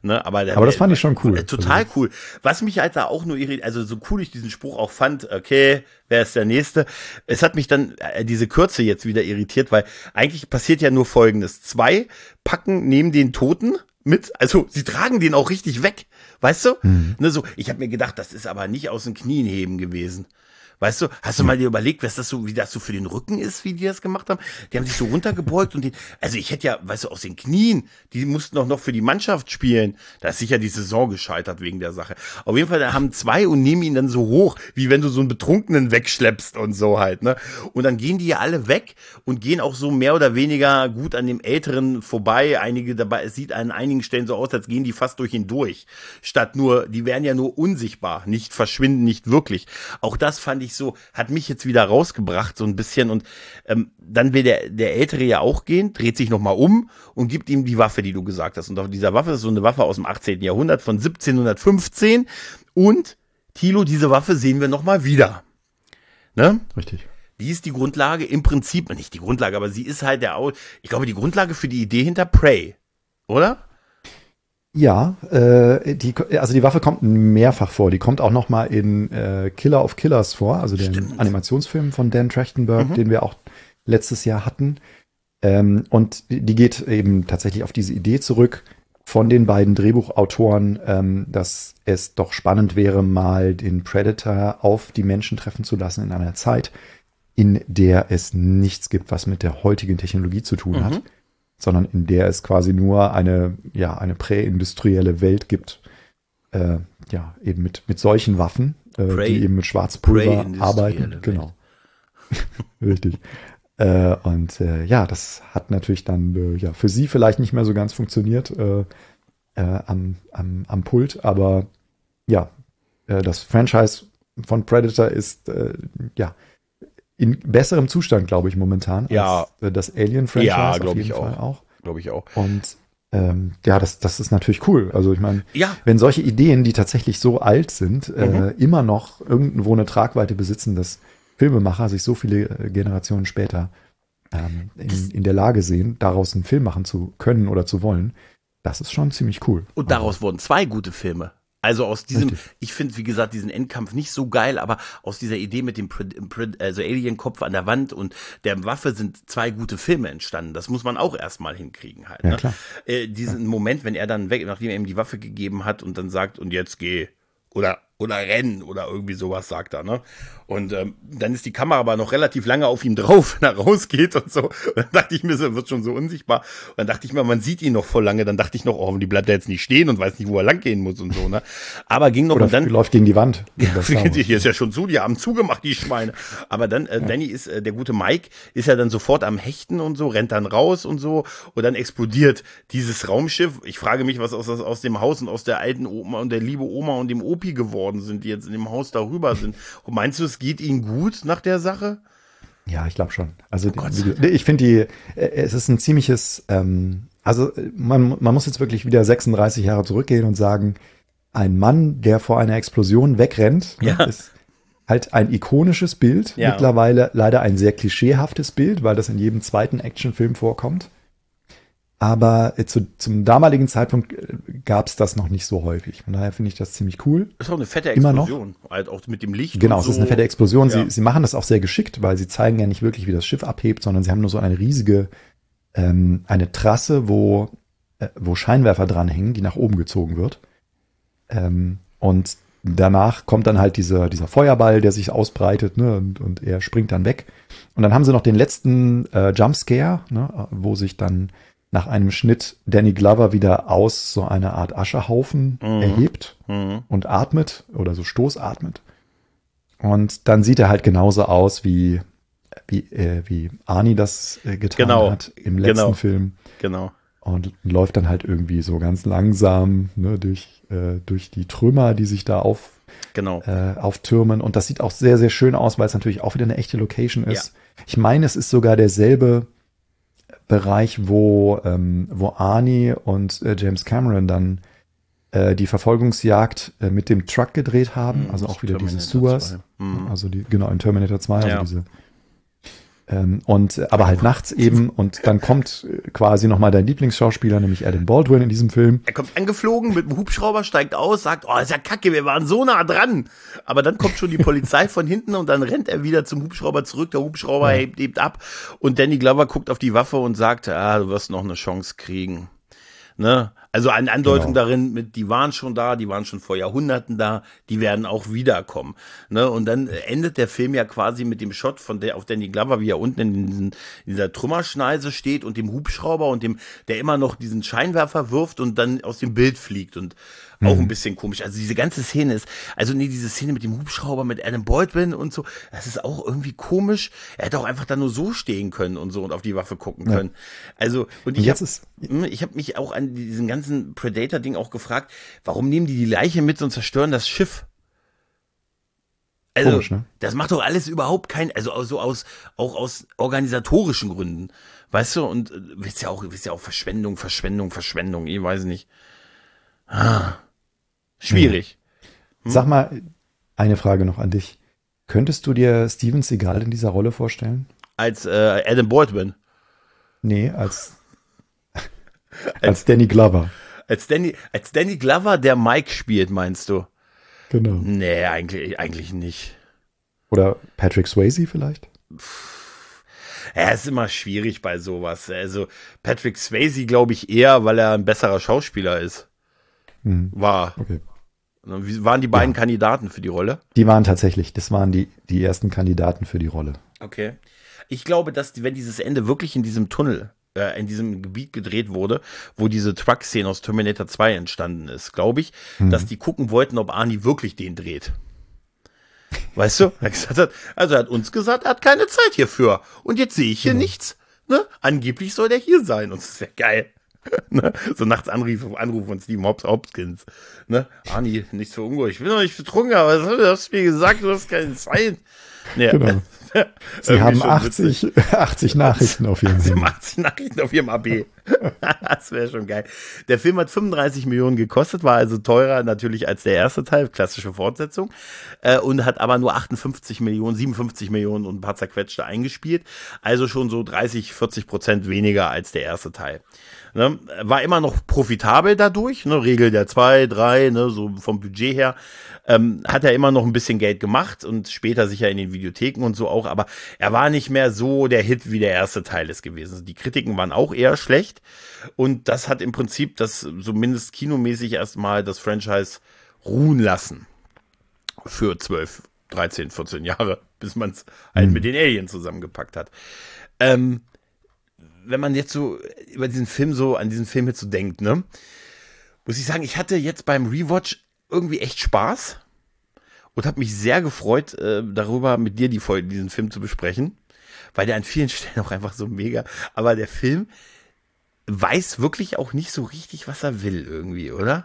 Ne, aber, der, aber das fand ich schon cool. Total cool. Was mich halt da auch nur irritiert, also so cool ich diesen Spruch auch fand, okay, wer ist der Nächste? Es hat mich dann äh, diese Kürze jetzt wieder irritiert, weil eigentlich passiert ja nur Folgendes. Zwei packen neben den Toten mit, also sie tragen den auch richtig weg, weißt du? Hm. Ne, so, ich habe mir gedacht, das ist aber nicht aus den Knien heben gewesen. Weißt du, hast du mal dir überlegt, was das so, wie das so für den Rücken ist, wie die das gemacht haben? Die haben sich so runtergebeugt und den, also ich hätte ja, weißt du, aus den Knien, die mussten auch noch für die Mannschaft spielen. Da ist sicher die Saison gescheitert wegen der Sache. Auf jeden Fall, da haben zwei und nehmen ihn dann so hoch, wie wenn du so einen Betrunkenen wegschleppst und so halt, ne? Und dann gehen die ja alle weg und gehen auch so mehr oder weniger gut an dem Älteren vorbei. Einige dabei, es sieht an einigen Stellen so aus, als gehen die fast durch ihn durch. Statt nur, die wären ja nur unsichtbar, nicht verschwinden, nicht wirklich. Auch das fand ich so, hat mich jetzt wieder rausgebracht, so ein bisschen. Und ähm, dann will der, der Ältere ja auch gehen, dreht sich nochmal um und gibt ihm die Waffe, die du gesagt hast. Und auf dieser Waffe ist so eine Waffe aus dem achtzehnten Jahrhundert von siebzehnhundertfünfzehn. Und, Thilo, diese Waffe sehen wir nochmal wieder. Ne? Richtig. Die ist die Grundlage im Prinzip, nicht die Grundlage, aber sie ist halt der, ich glaube, die Grundlage für die Idee hinter Prey, oder? Ja, äh, die, also die Waffe kommt mehrfach vor. Die kommt auch noch mal in äh, Killer of Killers vor, also den Stimmt. Animationsfilm von Dan Trachtenberg, Mhm. den wir auch letztes Jahr hatten. Ähm, und die geht eben tatsächlich auf diese Idee zurück von den beiden Drehbuchautoren, ähm, dass es doch spannend wäre, mal den Predator auf die Menschen treffen zu lassen in einer Zeit, in der es nichts gibt, was mit der heutigen Technologie zu tun hat. Mhm. Sondern in der es quasi nur eine, ja, eine präindustrielle Welt gibt, äh, ja, eben mit, mit solchen Waffen, äh, Prä- die eben mit Schwarzpulver präindustrielle arbeiten. Welt. Genau. Richtig. Äh, und äh, ja, das hat natürlich dann äh, ja für sie vielleicht nicht mehr so ganz funktioniert äh, äh, am, am, am Pult, aber ja, äh, das Franchise von Predator ist äh, ja in besserem Zustand, glaube ich, momentan, Ja. als äh, das Alien-Franchise Ja, auf glaub jeden ich Fall auch. auch. Glaube ich auch. Und ähm, ja, das, das ist natürlich cool. Also ich meine, Ja. wenn solche Ideen, die tatsächlich so alt sind, Mhm. äh, immer noch irgendwo eine Tragweite besitzen, dass Filmemacher sich so viele äh, Generationen später ähm, in, in der Lage sehen, daraus einen Film machen zu können oder zu wollen, das ist schon ziemlich cool. Und daraus wurden zwei gute Filme. Also aus diesem, Richtig. ich finde, wie gesagt, diesen Endkampf nicht so geil, aber aus dieser Idee mit dem Pre- Pre- also Alien-Kopf an der Wand und der Waffe sind zwei gute Filme entstanden. Das muss man auch erstmal hinkriegen halt. Ja, Ne? klar. Äh, diesen Moment, wenn er dann weg, nachdem er ihm die Waffe gegeben hat und dann sagt, und jetzt geh. Oder, oder rennen oder irgendwie sowas sagt er, ne? Und ähm, dann ist die Kamera aber noch relativ lange auf ihm drauf, wenn er rausgeht und so. Und dann dachte ich mir, so wird schon so unsichtbar. Und dann dachte ich mir, man sieht ihn noch voll lange. Dann dachte ich noch, oh, die bleibt er jetzt nicht stehen und weiß nicht, wo er lang gehen muss und so, ne? Aber ging noch Oder und dann. läuft gegen die Wand. Ja, Das Star Wars. hier ist ja schon zu, die haben zugemacht, die Schweine. Aber dann, äh, Danny ist, äh, der gute Mike, ist ja dann sofort am Hechten und so, rennt dann raus und so. Und dann explodiert dieses Raumschiff. Ich frage mich, was aus, aus dem Haus und aus der alten Oma und der liebe Oma und dem Opi geworden sind, die jetzt in dem Haus darüber sind. Und meinst du, es geht ihnen gut nach der Sache? Ja, ich glaube schon. Also Oh Gott. die, ich finde die, äh, es ist ein ziemliches, ähm, also äh, man, man muss jetzt wirklich wieder sechsunddreißig Jahre zurückgehen und sagen, ein Mann, der vor einer Explosion wegrennt, ne, Ja. ist halt ein ikonisches Bild. Ja. Mittlerweile leider ein sehr klischeehaftes Bild, weil das in jedem zweiten Actionfilm vorkommt. Aber äh, zu, zum damaligen Zeitpunkt gab es das noch nicht so häufig. Von daher finde ich das ziemlich cool. Das ist auch eine fette Immer noch? Explosion. Halt auch mit dem Licht. Genau, und es so. ist eine fette Explosion. Sie, Ja. sie machen das auch sehr geschickt, weil sie zeigen ja nicht wirklich, wie das Schiff abhebt, sondern sie haben nur so eine riesige, ähm, eine Trasse, wo, äh, wo Scheinwerfer dranhängen, die nach oben gezogen wird. Ähm, und danach kommt dann halt dieser, dieser Feuerball, der sich ausbreitet, ne, und, und er springt dann weg. Und dann haben sie noch den letzten äh, Jumpscare, ne, wo sich dann nach einem Schnitt Danny Glover wieder aus so einer Art Aschehaufen Mhm. erhebt Mhm. und atmet oder so stoßatmet. Und dann sieht er halt genauso aus, wie, wie, äh, wie Arnie das äh, getan Genau. hat im letzten Genau. Film. Genau. Und läuft dann halt irgendwie so ganz langsam, ne, durch, äh, durch die Trümmer, die sich da auf, Genau. äh, auftürmen. Und das sieht auch sehr, sehr schön aus, weil es natürlich auch wieder eine echte Location ist. Ich meine, es ist sogar derselbe Bereich, wo, ähm, wo Arnie und äh, James Cameron dann äh, die Verfolgungsjagd äh, mit dem Truck gedreht haben. Mhm, Also auch wieder diese Terminator Sewers. zwei. Mhm. Also die, genau, in Terminator zwei, also Ja. diese Ähm, und aber halt nachts eben und dann kommt quasi nochmal dein Lieblingsschauspieler, nämlich Adam Baldwin in diesem Film. Er kommt angeflogen mit dem Hubschrauber, steigt aus, sagt, oh, ist ja kacke, wir waren so nah dran. Aber dann kommt schon die Polizei von hinten und dann rennt er wieder zum Hubschrauber zurück. Der Hubschrauber ja. hebt, hebt ab und Danny Glover guckt auf die Waffe und sagt, ah, du wirst noch eine Chance kriegen. Ne? Also eine Andeutung genau. darin, mit, die waren schon da, die waren schon vor Jahrhunderten da, die werden auch wiederkommen. Ne? Und dann endet der Film ja quasi mit dem Shot von der auf Danny Glover, wie er unten in, diesen, in dieser Trümmerschneise steht und dem Hubschrauber und dem, der immer noch diesen Scheinwerfer wirft und dann aus dem Bild fliegt und auch ein bisschen komisch. Also diese ganze Szene ist, also nee, diese Szene mit dem Hubschrauber, mit Adam Baldwin und so, das ist auch irgendwie komisch. Er hätte auch einfach da nur so stehen können und so und auf die Waffe gucken können. Ja. Also, und ich habe ich hab mich auch an diesen ganzen Predator-Ding auch gefragt, warum nehmen die die Leiche mit und zerstören das Schiff? Also, komisch, ne? Das macht doch alles überhaupt kein, also so aus, auch aus organisatorischen Gründen. Weißt du, und wisst ja auch, wisst ja auch Verschwendung, Verschwendung, Verschwendung, ich weiß nicht. Ah. Schwierig. Hm? Sag mal, eine Frage noch an dich. Könntest du dir Steven Seagal in dieser Rolle vorstellen? Als äh, Adam Baldwin? Nee, als, als, als Danny Glover. Als Danny, als Danny Glover, der Mike spielt, meinst du? Genau. Nee, eigentlich, eigentlich nicht. Oder Patrick Swayze vielleicht? Ja, ist immer schwierig bei sowas. Also Patrick Swayze glaube ich eher, weil er ein besserer Schauspieler ist. Hm. War. Okay. Wie waren die beiden ja. Kandidaten für die Rolle? Die waren tatsächlich, das waren die, die ersten Kandidaten für die Rolle. Okay. Ich glaube, dass wenn dieses Ende wirklich in diesem Tunnel, äh, in diesem Gebiet gedreht wurde, wo diese Truck-Szene aus Terminator zwei entstanden ist, glaube ich, hm. dass die gucken wollten, ob Arnie wirklich den dreht. Weißt du? Er gesagt hat, also er hat uns gesagt, er hat keine Zeit hierfür. Und jetzt sehe ich hier genau. nichts. Ne? Angeblich soll der hier sein. Und das wäre geil. Ne? So nachts Anruf, Anruf von Stephen Hopkins. Ne? Arnie, nichts für unruhig. Ich bin noch nicht betrunken, aber du hast mir gesagt, du hast keine Zeit. Ja. Genau. Sie haben achtzig, achtzig Nachrichten auf ihrem Sie haben achtzig Nachrichten auf ihrem A B. Das wäre schon geil. Der Film hat fünfunddreißig Millionen gekostet, war also teurer natürlich als der erste Teil, klassische Fortsetzung, äh, und hat aber nur achtundfünfzig Millionen, siebenundfünfzig Millionen und ein paar zerquetschte eingespielt. Also schon so dreißig, vierzig Prozent weniger als der erste Teil. Ne? War immer noch profitabel dadurch, ne? Regel der zwei, drei, ne? So vom Budget her. Ähm, hat er immer noch ein bisschen Geld gemacht und später sicher in den Videotheken und so auch, aber er war nicht mehr so der Hit, wie der erste Teil ist gewesen. Die Kritiken waren auch eher schlecht und das hat im Prinzip das zumindest kinomäßig erstmal das Franchise ruhen lassen für zwölf, dreizehn, vierzehn Jahre, bis man es halt mhm. mit den Aliens zusammengepackt hat. Ähm, wenn man jetzt so über diesen Film so, an diesen Film jetzt so denkt, ne, muss ich sagen, ich hatte jetzt beim Rewatch irgendwie echt Spaß und habe mich sehr gefreut, äh, darüber mit dir die Folge, diesen Film zu besprechen, weil der an vielen Stellen auch einfach so mega, aber der Film weiß wirklich auch nicht so richtig, was er will irgendwie, oder?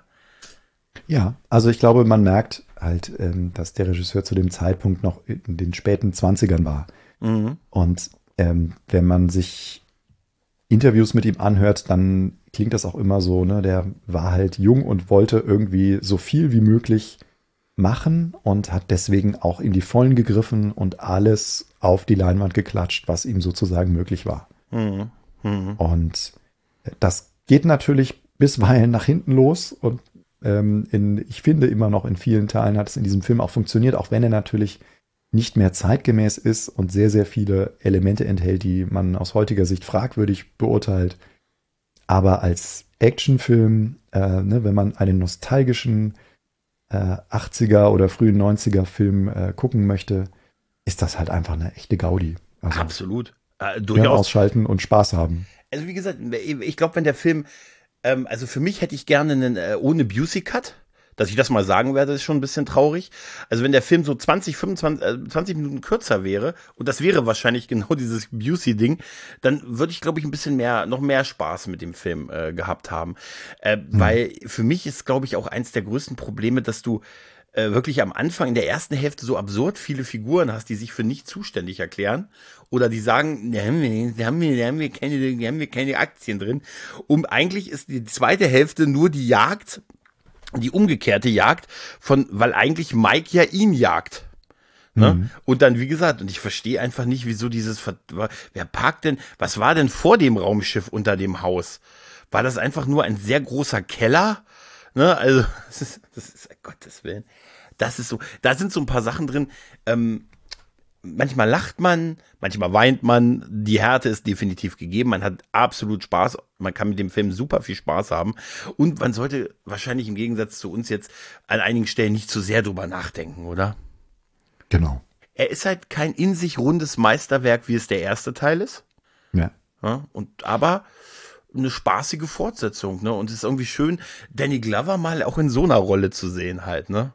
Ja, also ich glaube, man merkt halt, ähm, dass der Regisseur zu dem Zeitpunkt noch in den späten zwanzigern war. Mhm. Und ähm, wenn man sich Interviews mit ihm anhört, dann klingt das auch immer so, ne, der war halt jung und wollte irgendwie so viel wie möglich machen und hat deswegen auch in die Vollen gegriffen und alles auf die Leinwand geklatscht, was ihm sozusagen möglich war. Mhm. Mhm. Und das geht natürlich bisweilen nach hinten los und ähm, in, ich finde immer noch in vielen Teilen hat es in diesem Film auch funktioniert, auch wenn er natürlich nicht mehr zeitgemäß ist und sehr, sehr viele Elemente enthält, die man aus heutiger Sicht fragwürdig beurteilt. Aber als Actionfilm, äh, ne, wenn man einen nostalgischen äh, achtziger oder frühen neunziger Film äh, gucken möchte, ist das halt einfach eine echte Gaudi. Also, absolut. Äh, durchaus ausschalten und Spaß haben. Also wie gesagt, ich glaube, wenn der Film, ähm, also für mich hätte ich gerne einen äh, ohne Busey-Cut. Dass ich das mal sagen werde, ist schon ein bisschen traurig. Also wenn der Film so zwanzig, fünfundzwanzig, äh, zwanzig Minuten kürzer wäre, und das wäre wahrscheinlich genau dieses Busey-Ding, dann würde ich, glaube ich, ein bisschen mehr, noch mehr Spaß mit dem Film äh, gehabt haben. Äh, mhm. Weil für mich ist, glaube ich, auch eins der größten Probleme, dass du äh, wirklich am Anfang in der ersten Hälfte so absurd viele Figuren hast, die sich für nicht zuständig erklären oder die sagen, da haben wir, da haben wir, da haben wir keine, da haben wir keine Aktien drin. Und eigentlich ist die zweite Hälfte nur die Jagd, die umgekehrte Jagd von, weil eigentlich Mike ja ihn jagt. Ne? Mhm. Und dann, wie gesagt, und ich verstehe einfach nicht, wieso dieses, wer parkt denn, was war denn vor dem Raumschiff unter dem Haus? War das einfach nur ein sehr großer Keller? Ne? Also, das ist, das ist, Gottes Willen. Das ist so, da sind so ein paar Sachen drin, ähm, manchmal lacht man, manchmal weint man, die Härte ist definitiv gegeben, man hat absolut Spaß, man kann mit dem Film super viel Spaß haben und man sollte wahrscheinlich im Gegensatz zu uns jetzt an einigen Stellen nicht zu sehr drüber nachdenken, oder? Genau. Er ist halt kein in sich rundes Meisterwerk, wie es der erste Teil ist. Ja. Ja, und aber eine spaßige Fortsetzung, ne? Und es ist irgendwie schön, Danny Glover mal auch in so einer Rolle zu sehen halt, ne?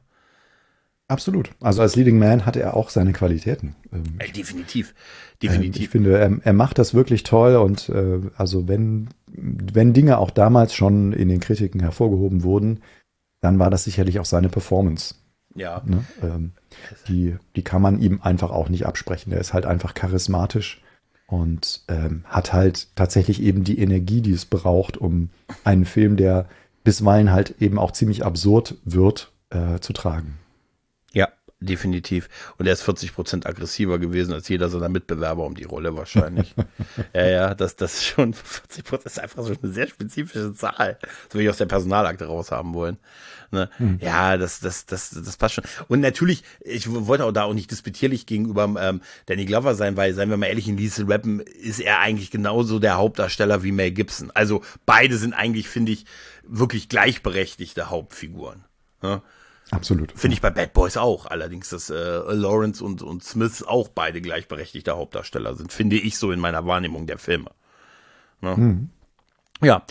Absolut. Also als Leading Man hatte er auch seine Qualitäten. Ähm, äh, definitiv. Definitiv. Ähm, ich finde, er, er macht das wirklich toll und äh, also wenn, wenn Dinge auch damals schon in den Kritiken hervorgehoben wurden, dann war das sicherlich auch seine Performance. Ja. Ne? Ähm, die, die kann man ihm einfach auch nicht absprechen. Er ist halt einfach charismatisch und ähm, hat halt tatsächlich eben die Energie, die es braucht, um einen Film, der bisweilen halt eben auch ziemlich absurd wird, äh, zu tragen. Ja, definitiv. Und er ist vierzig Prozent aggressiver gewesen als jeder seiner Mitbewerber um die Rolle wahrscheinlich. ja, ja, das, das ist schon, vierzig Prozent ist einfach so eine sehr spezifische Zahl. Das würde ich aus der Personalakte raushaben wollen. Ne? Hm. Ja, das, das, das, das passt schon. Und natürlich, ich wollte auch da auch nicht disputierlich gegenüber ähm, Danny Glover sein, weil, seien wir mal ehrlich, in Lethal Weapon ist er eigentlich genauso der Hauptdarsteller wie Mel Gibson. Also beide sind eigentlich, finde ich, wirklich gleichberechtigte Hauptfiguren. Ne? Absolut. Finde ich bei Bad Boys auch. Allerdings, dass äh, Lawrence und, und Smith auch beide gleichberechtigte Hauptdarsteller sind, finde ich so in meiner Wahrnehmung der Filme. Ne? Mhm. Ja.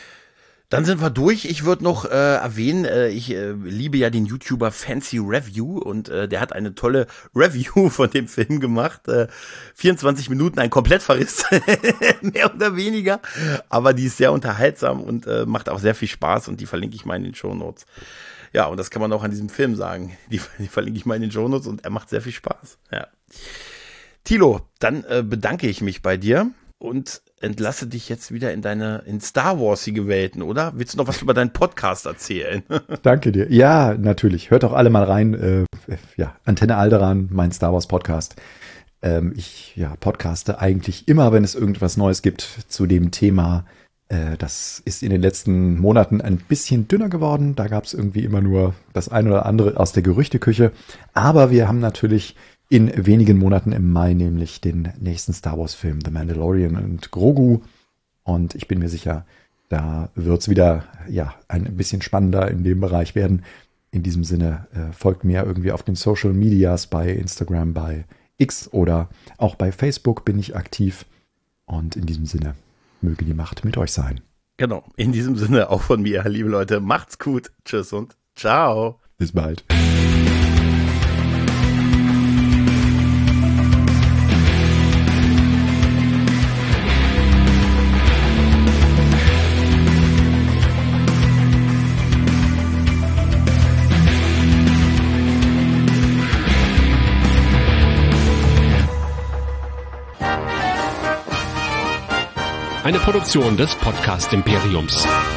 Dann sind wir durch. Ich würde noch äh, erwähnen, äh, ich äh, liebe ja den YouTuber Fancy Review und äh, der hat eine tolle Review von dem Film gemacht. Äh, vierundzwanzig Minuten, ein Komplettverriss, mehr oder weniger. Aber die ist sehr unterhaltsam und äh, macht auch sehr viel Spaß und die verlinke ich mal in den Shownotes. Ja, und das kann man auch an diesem Film sagen. Die, die verlinke ich mal in den Shownotes und er macht sehr viel Spaß. Ja. Thilo, dann äh, bedanke ich mich bei dir und entlasse dich jetzt wieder in deine, in Star Warsige Welten, oder? Willst du noch was über deinen Podcast erzählen? Danke dir. Ja, natürlich. Hört doch alle mal rein. Äh, ja, Antenne Alderan, mein Star Wars Podcast. Ähm, ich ja, podcaste eigentlich immer, wenn es irgendwas Neues gibt zu dem Thema. Äh, das ist in den letzten Monaten ein bisschen dünner geworden. Da gab es irgendwie immer nur das ein oder andere aus der Gerüchteküche. Aber wir haben natürlich in wenigen Monaten im Mai nämlich den nächsten Star Wars Film The Mandalorian und Grogu. Und ich bin mir sicher, da wird es wieder ja ein bisschen spannender in dem Bereich werden. In diesem Sinne äh, folgt mir irgendwie auf den Social Medias bei Instagram, bei X oder auch bei Facebook bin ich aktiv. Und in diesem Sinne möge die Macht mit euch sein. Genau, in diesem Sinne auch von mir, liebe Leute, macht's gut, tschüss und ciao. Bis bald. Eine Produktion des Podcast Imperiums.